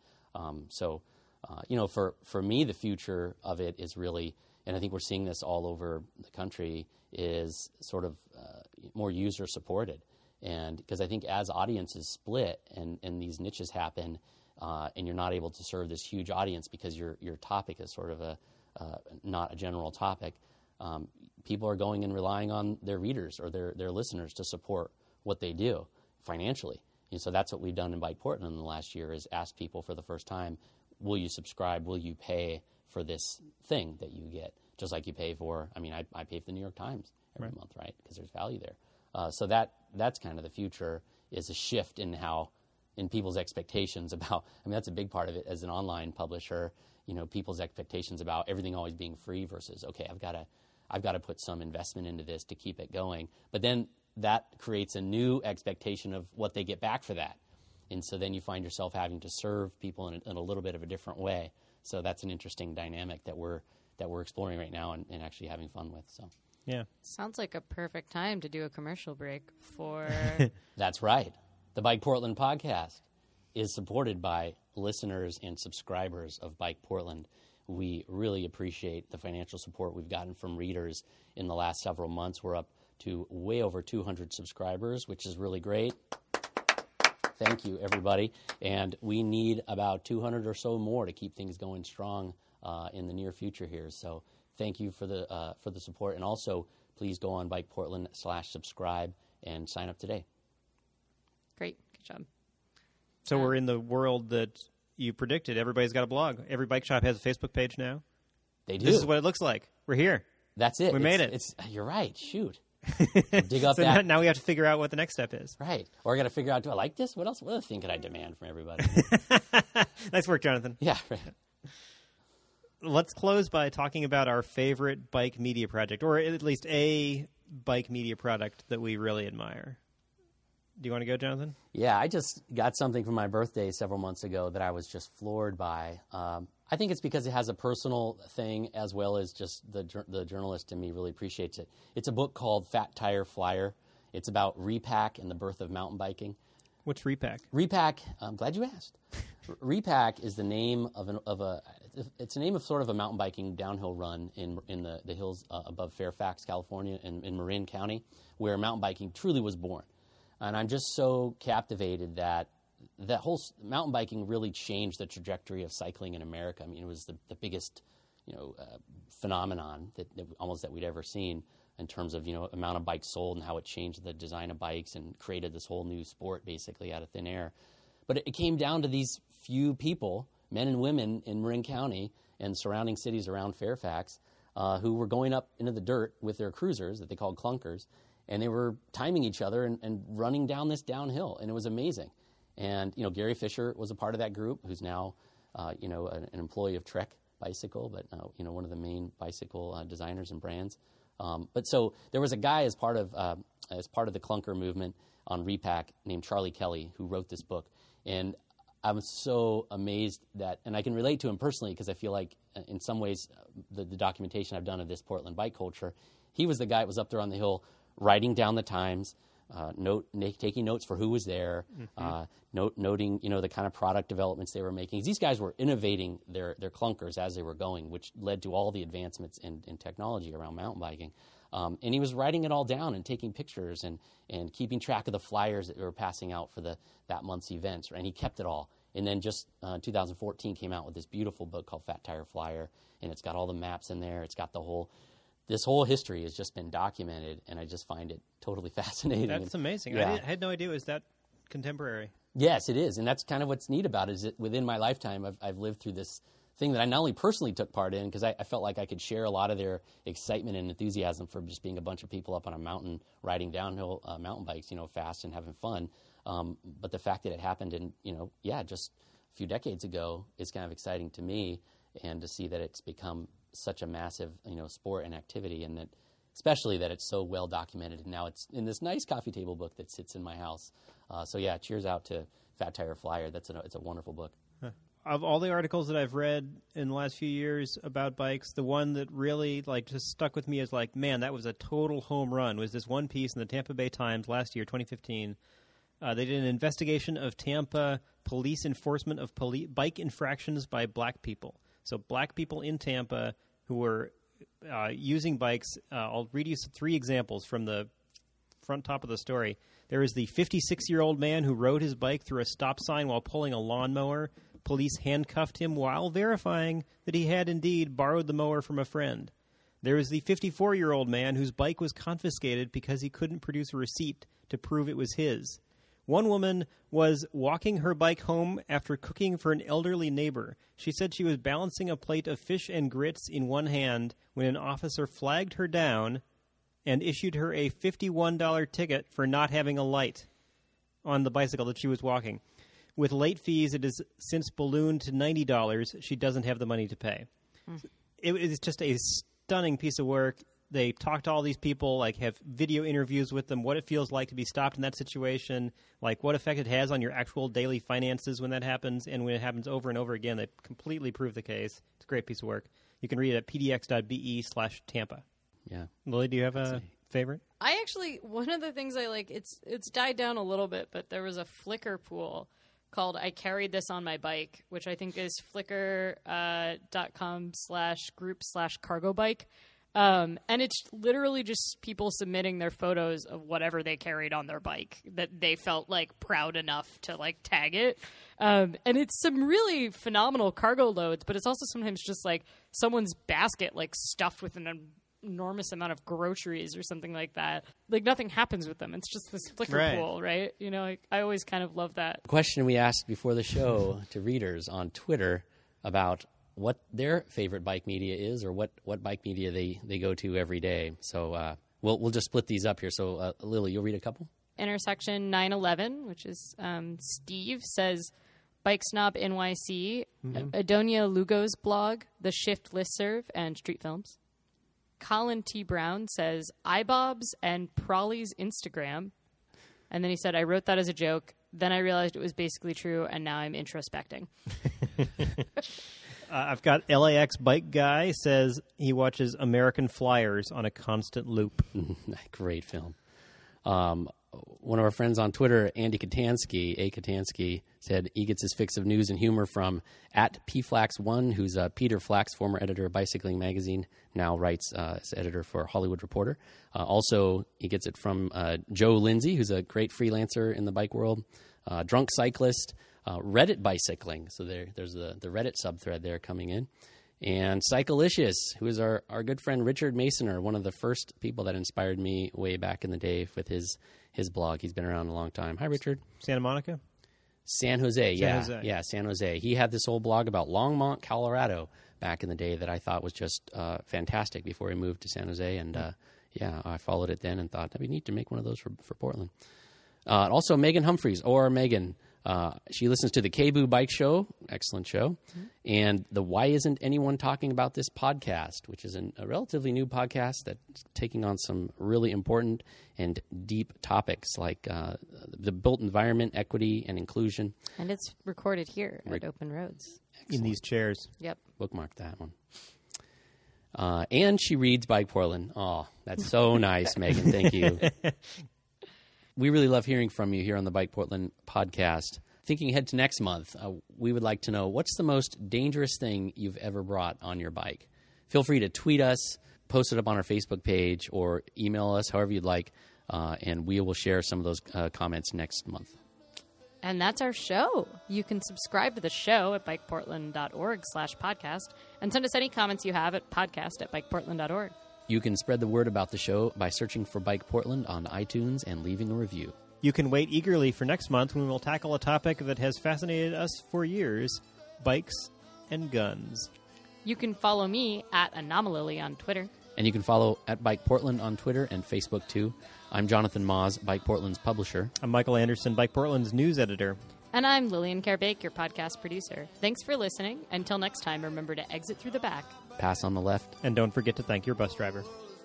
For me, the future of it is really, and I think we're seeing this all over the country, is sort of more user-supported. And because I think as audiences split and these niches happen, and you're not able to serve this huge audience because your topic is sort of not a general topic, people are going and relying on their readers or their listeners to support what they do financially. And so that's what we've done in Bike Portland in the last year, is ask people for the first time, will you subscribe, will you pay for this thing that you get? Just like you pay for, I pay for the New York Times every month, right? Because there's value there. So that's kind of the future, is a shift in people's expectations about, that's a big part of it as an online publisher, people's expectations about everything always being free versus, okay, I've got to put some investment into this to keep it going. But then that creates a new expectation of what they get back for that. And so then you find yourself having to serve people in a little bit of a different way. So that's an interesting dynamic that we're exploring right now and actually having fun with. So yeah, sounds like a perfect time to do a commercial break for. That's right. The Bike Portland podcast is supported by listeners and subscribers of Bike Portland. We really appreciate the financial support we've gotten from readers in the last several months. We're up to way over 200 subscribers, which is really great. Thank you, everybody. And we need about 200 or so more to keep things going strong in the near future here. So thank you for the support. And also, please go on Bike Portland /subscribe and sign up today. Great. Good job. So we're in the world that you predicted. Everybody's got a blog. Every bike shop has a Facebook page now. They do. This is what it looks like. We're here. That's it. We made it. You're right. Shoot. Dig up So that. now we have to figure out what the next step is. Right. Or I got to figure out, do I like this? What else? What other thing could I demand from everybody? Nice work, Jonathan. Yeah. Right. Let's close by talking about our favorite bike media project, or at least a bike media product that we really admire. Do you want to go, Jonathan? Yeah, I just got something for my birthday several months ago that I was just floored by. I think it's because it has a personal thing as well as just the journalist in me really appreciates it. It's a book called Fat Tire Flyer. It's about Repack and the birth of mountain biking. What's Repack? Repack, I'm glad you asked. Repack is the name it's the name of sort of a mountain biking downhill run in the hills above Fairfax, California, in Marin County, where mountain biking truly was born. And I'm just so captivated that whole mountain biking really changed the trajectory of cycling in America. I mean, it was the biggest, phenomenon that we'd ever seen in terms of, amount of bikes sold and how it changed the design of bikes and created this whole new sport basically out of thin air. But it came down to these few people, men and women in Marin County and surrounding cities around Fairfax, who were going up into the dirt with their cruisers that they called clunkers, and they were timing each other and running down this downhill, and it was amazing. And, Gary Fisher was a part of that group, who's now, an employee of Trek Bicycle, but, one of the main bicycle designers and brands. But so there was a guy as part of the clunker movement on Repack named Charlie Kelly who wrote this book. And I was so amazed and I can relate to him personally because I feel like in some ways the documentation I've done of this Portland bike culture, he was the guy that was up there on the hill writing down the times, taking notes for who was there, noting the kind of product developments they were making. These guys were innovating their clunkers as they were going, which led to all the advancements in technology around mountain biking. And he was writing it all down and taking pictures and keeping track of the flyers that they were passing out for that month's events. And he kept it all. And then just 2014 came out with this beautiful book called Fat Tire Flyer, and it's got all the maps in there. It's got this whole history has just been documented, and I just find it totally fascinating. That's amazing. Yeah. I had no idea it was that contemporary. Yes, it is, and that's kind of what's neat about it, is that within my lifetime I've lived through this thing that I not only personally took part in, because I felt like I could share a lot of their excitement and enthusiasm for just being a bunch of people up on a mountain riding downhill mountain bikes, fast and having fun. But the fact that it happened in, just a few decades ago is kind of exciting to me, and to see that it's become such a massive, sport and activity, and that especially that it's so well documented. And now it's in this nice coffee table book that sits in my house. Cheers out to Fat Tire Flyer. It's a wonderful book. Of all the articles that I've read in the last few years about bikes, the one that really just stuck with me is man, that was a total home run, was this one piece in the Tampa Bay Times last year, 2015. They did an investigation of Tampa police enforcement of bike infractions by black people. So black people in Tampa who were using bikes. I'll read you 3 examples from the front top of the story. There is the 56-year-old man who rode his bike through a stop sign while pulling a lawnmower. Police handcuffed him while verifying that he had indeed borrowed the mower from a friend. There is the 54-year-old man whose bike was confiscated because he couldn't produce a receipt to prove it was his. One woman was walking her bike home after cooking for an elderly neighbor. She said she was balancing a plate of fish and grits in one hand when an officer flagged her down and issued her a $51 ticket for not having a light on the bicycle that she was walking. With late fees, it has since ballooned to $90. She doesn't have the money to pay. It is just a stunning piece of work. They talk to all these people, have video interviews with them, what it feels like to be stopped in that situation, what effect it has on your actual daily finances when that happens, and when it happens over and over again. They completely prove the case. It's a great piece of work. You can read it at pdx.be/Tampa. Yeah. Lily, do you have a favorite? I actually, one of the things I like, it's died down a little bit, but there was a Flickr pool called I Carried This on My Bike, which I think is flickr.com/group/cargo bike. And it's literally just people submitting their photos of whatever they carried on their bike that they felt proud enough to tag it. And it's some really phenomenal cargo loads, but it's also sometimes just someone's basket stuffed with an enormous amount of groceries or something like that. Like, nothing happens with them. It's just this flicker Right. pool, right? You know, like, I always kind of love that. Question we asked before the show to readers on Twitter about what their favorite bike media is, or what bike media they go to every day. So we'll just split these up here. So Lily, you'll read a couple? Intersection 911, which is Steve, says Bike Snob NYC, Adonia Lugo's blog, The Shift Listserv, and Street Films. Colin T. Brown says iBobs and Prawley's Instagram. And then he said, I wrote that as a joke. Then I realized it was basically true, and now I'm introspecting. I've got LAX Bike Guy says he watches American Flyers on a constant loop. Great film. One of our friends on Twitter, Andy Katansky, said he gets his fix of news and humor from @PFlax1, who's Peter Flax, former editor of Bicycling Magazine, now writes as editor for Hollywood Reporter. Also, he gets it from Joe Lindsay, who's a great freelancer in the bike world, Drunk Cyclist, Reddit Bicycling. So there's the Reddit subthread there coming in. And Cyclicious, who is our good friend Richard Masoner, one of the first people that inspired me way back in the day with his blog. He's been around a long time. Hi, Richard. Santa Monica? San Jose, yeah. Jose. Yeah, San Jose. He had this old blog about Longmont, Colorado back in the day that I thought was just fantastic before he moved to San Jose. And, I followed it then and thought that'd be neat to make one of those for Portland. Also, Megan Humphreys, or Megan. She listens to the KBOO Bike Show, excellent show, and the Why Isn't Anyone Talking About This podcast, which is a relatively new podcast that's taking on some really important and deep topics like the built environment, equity, and inclusion. And it's recorded here at Open Roads. In these chairs. Yep. Bookmark that one. And she reads Bike Portland. Oh, that's so nice, Megan. Thank you. We really love hearing from you here on the Bike Portland podcast. Thinking ahead to next month, we would like to know, what's the most dangerous thing you've ever brought on your bike? Feel free to tweet us, post it up on our Facebook page, or email us, however you'd like, and we will share some of those comments next month. And that's our show. You can subscribe to the show at bikeportland.org/podcast and send us any comments you have at podcast@bikeportland.org. You can spread the word about the show by searching for Bike Portland on iTunes and leaving a review. You can wait eagerly for next month when we'll tackle a topic that has fascinated us for years, bikes and guns. You can follow me at Anomalily on Twitter. And you can follow at Bike Portland on Twitter and Facebook, too. I'm Jonathan Maas, Bike Portland's publisher. I'm Michael Anderson, Bike Portland's news editor. And I'm Lillian Carbake, your podcast producer. Thanks for listening. Until next time, remember to exit through the back. Pass on the left. And don't forget to thank your bus driver.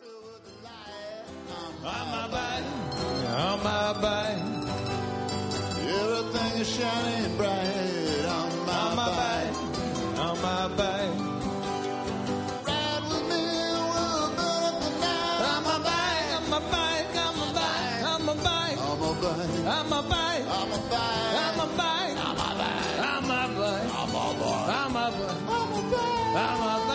On my bike, everything is shining bright. On my bike, on my bike. Ride with me, we'll burn up the night. On my bike, on my bike, on my bike, on my bike, on my bike, on my bike, on my bike, on my bike, on my bike, on my bike, on my bike, on my bike, on my bike, on my bike.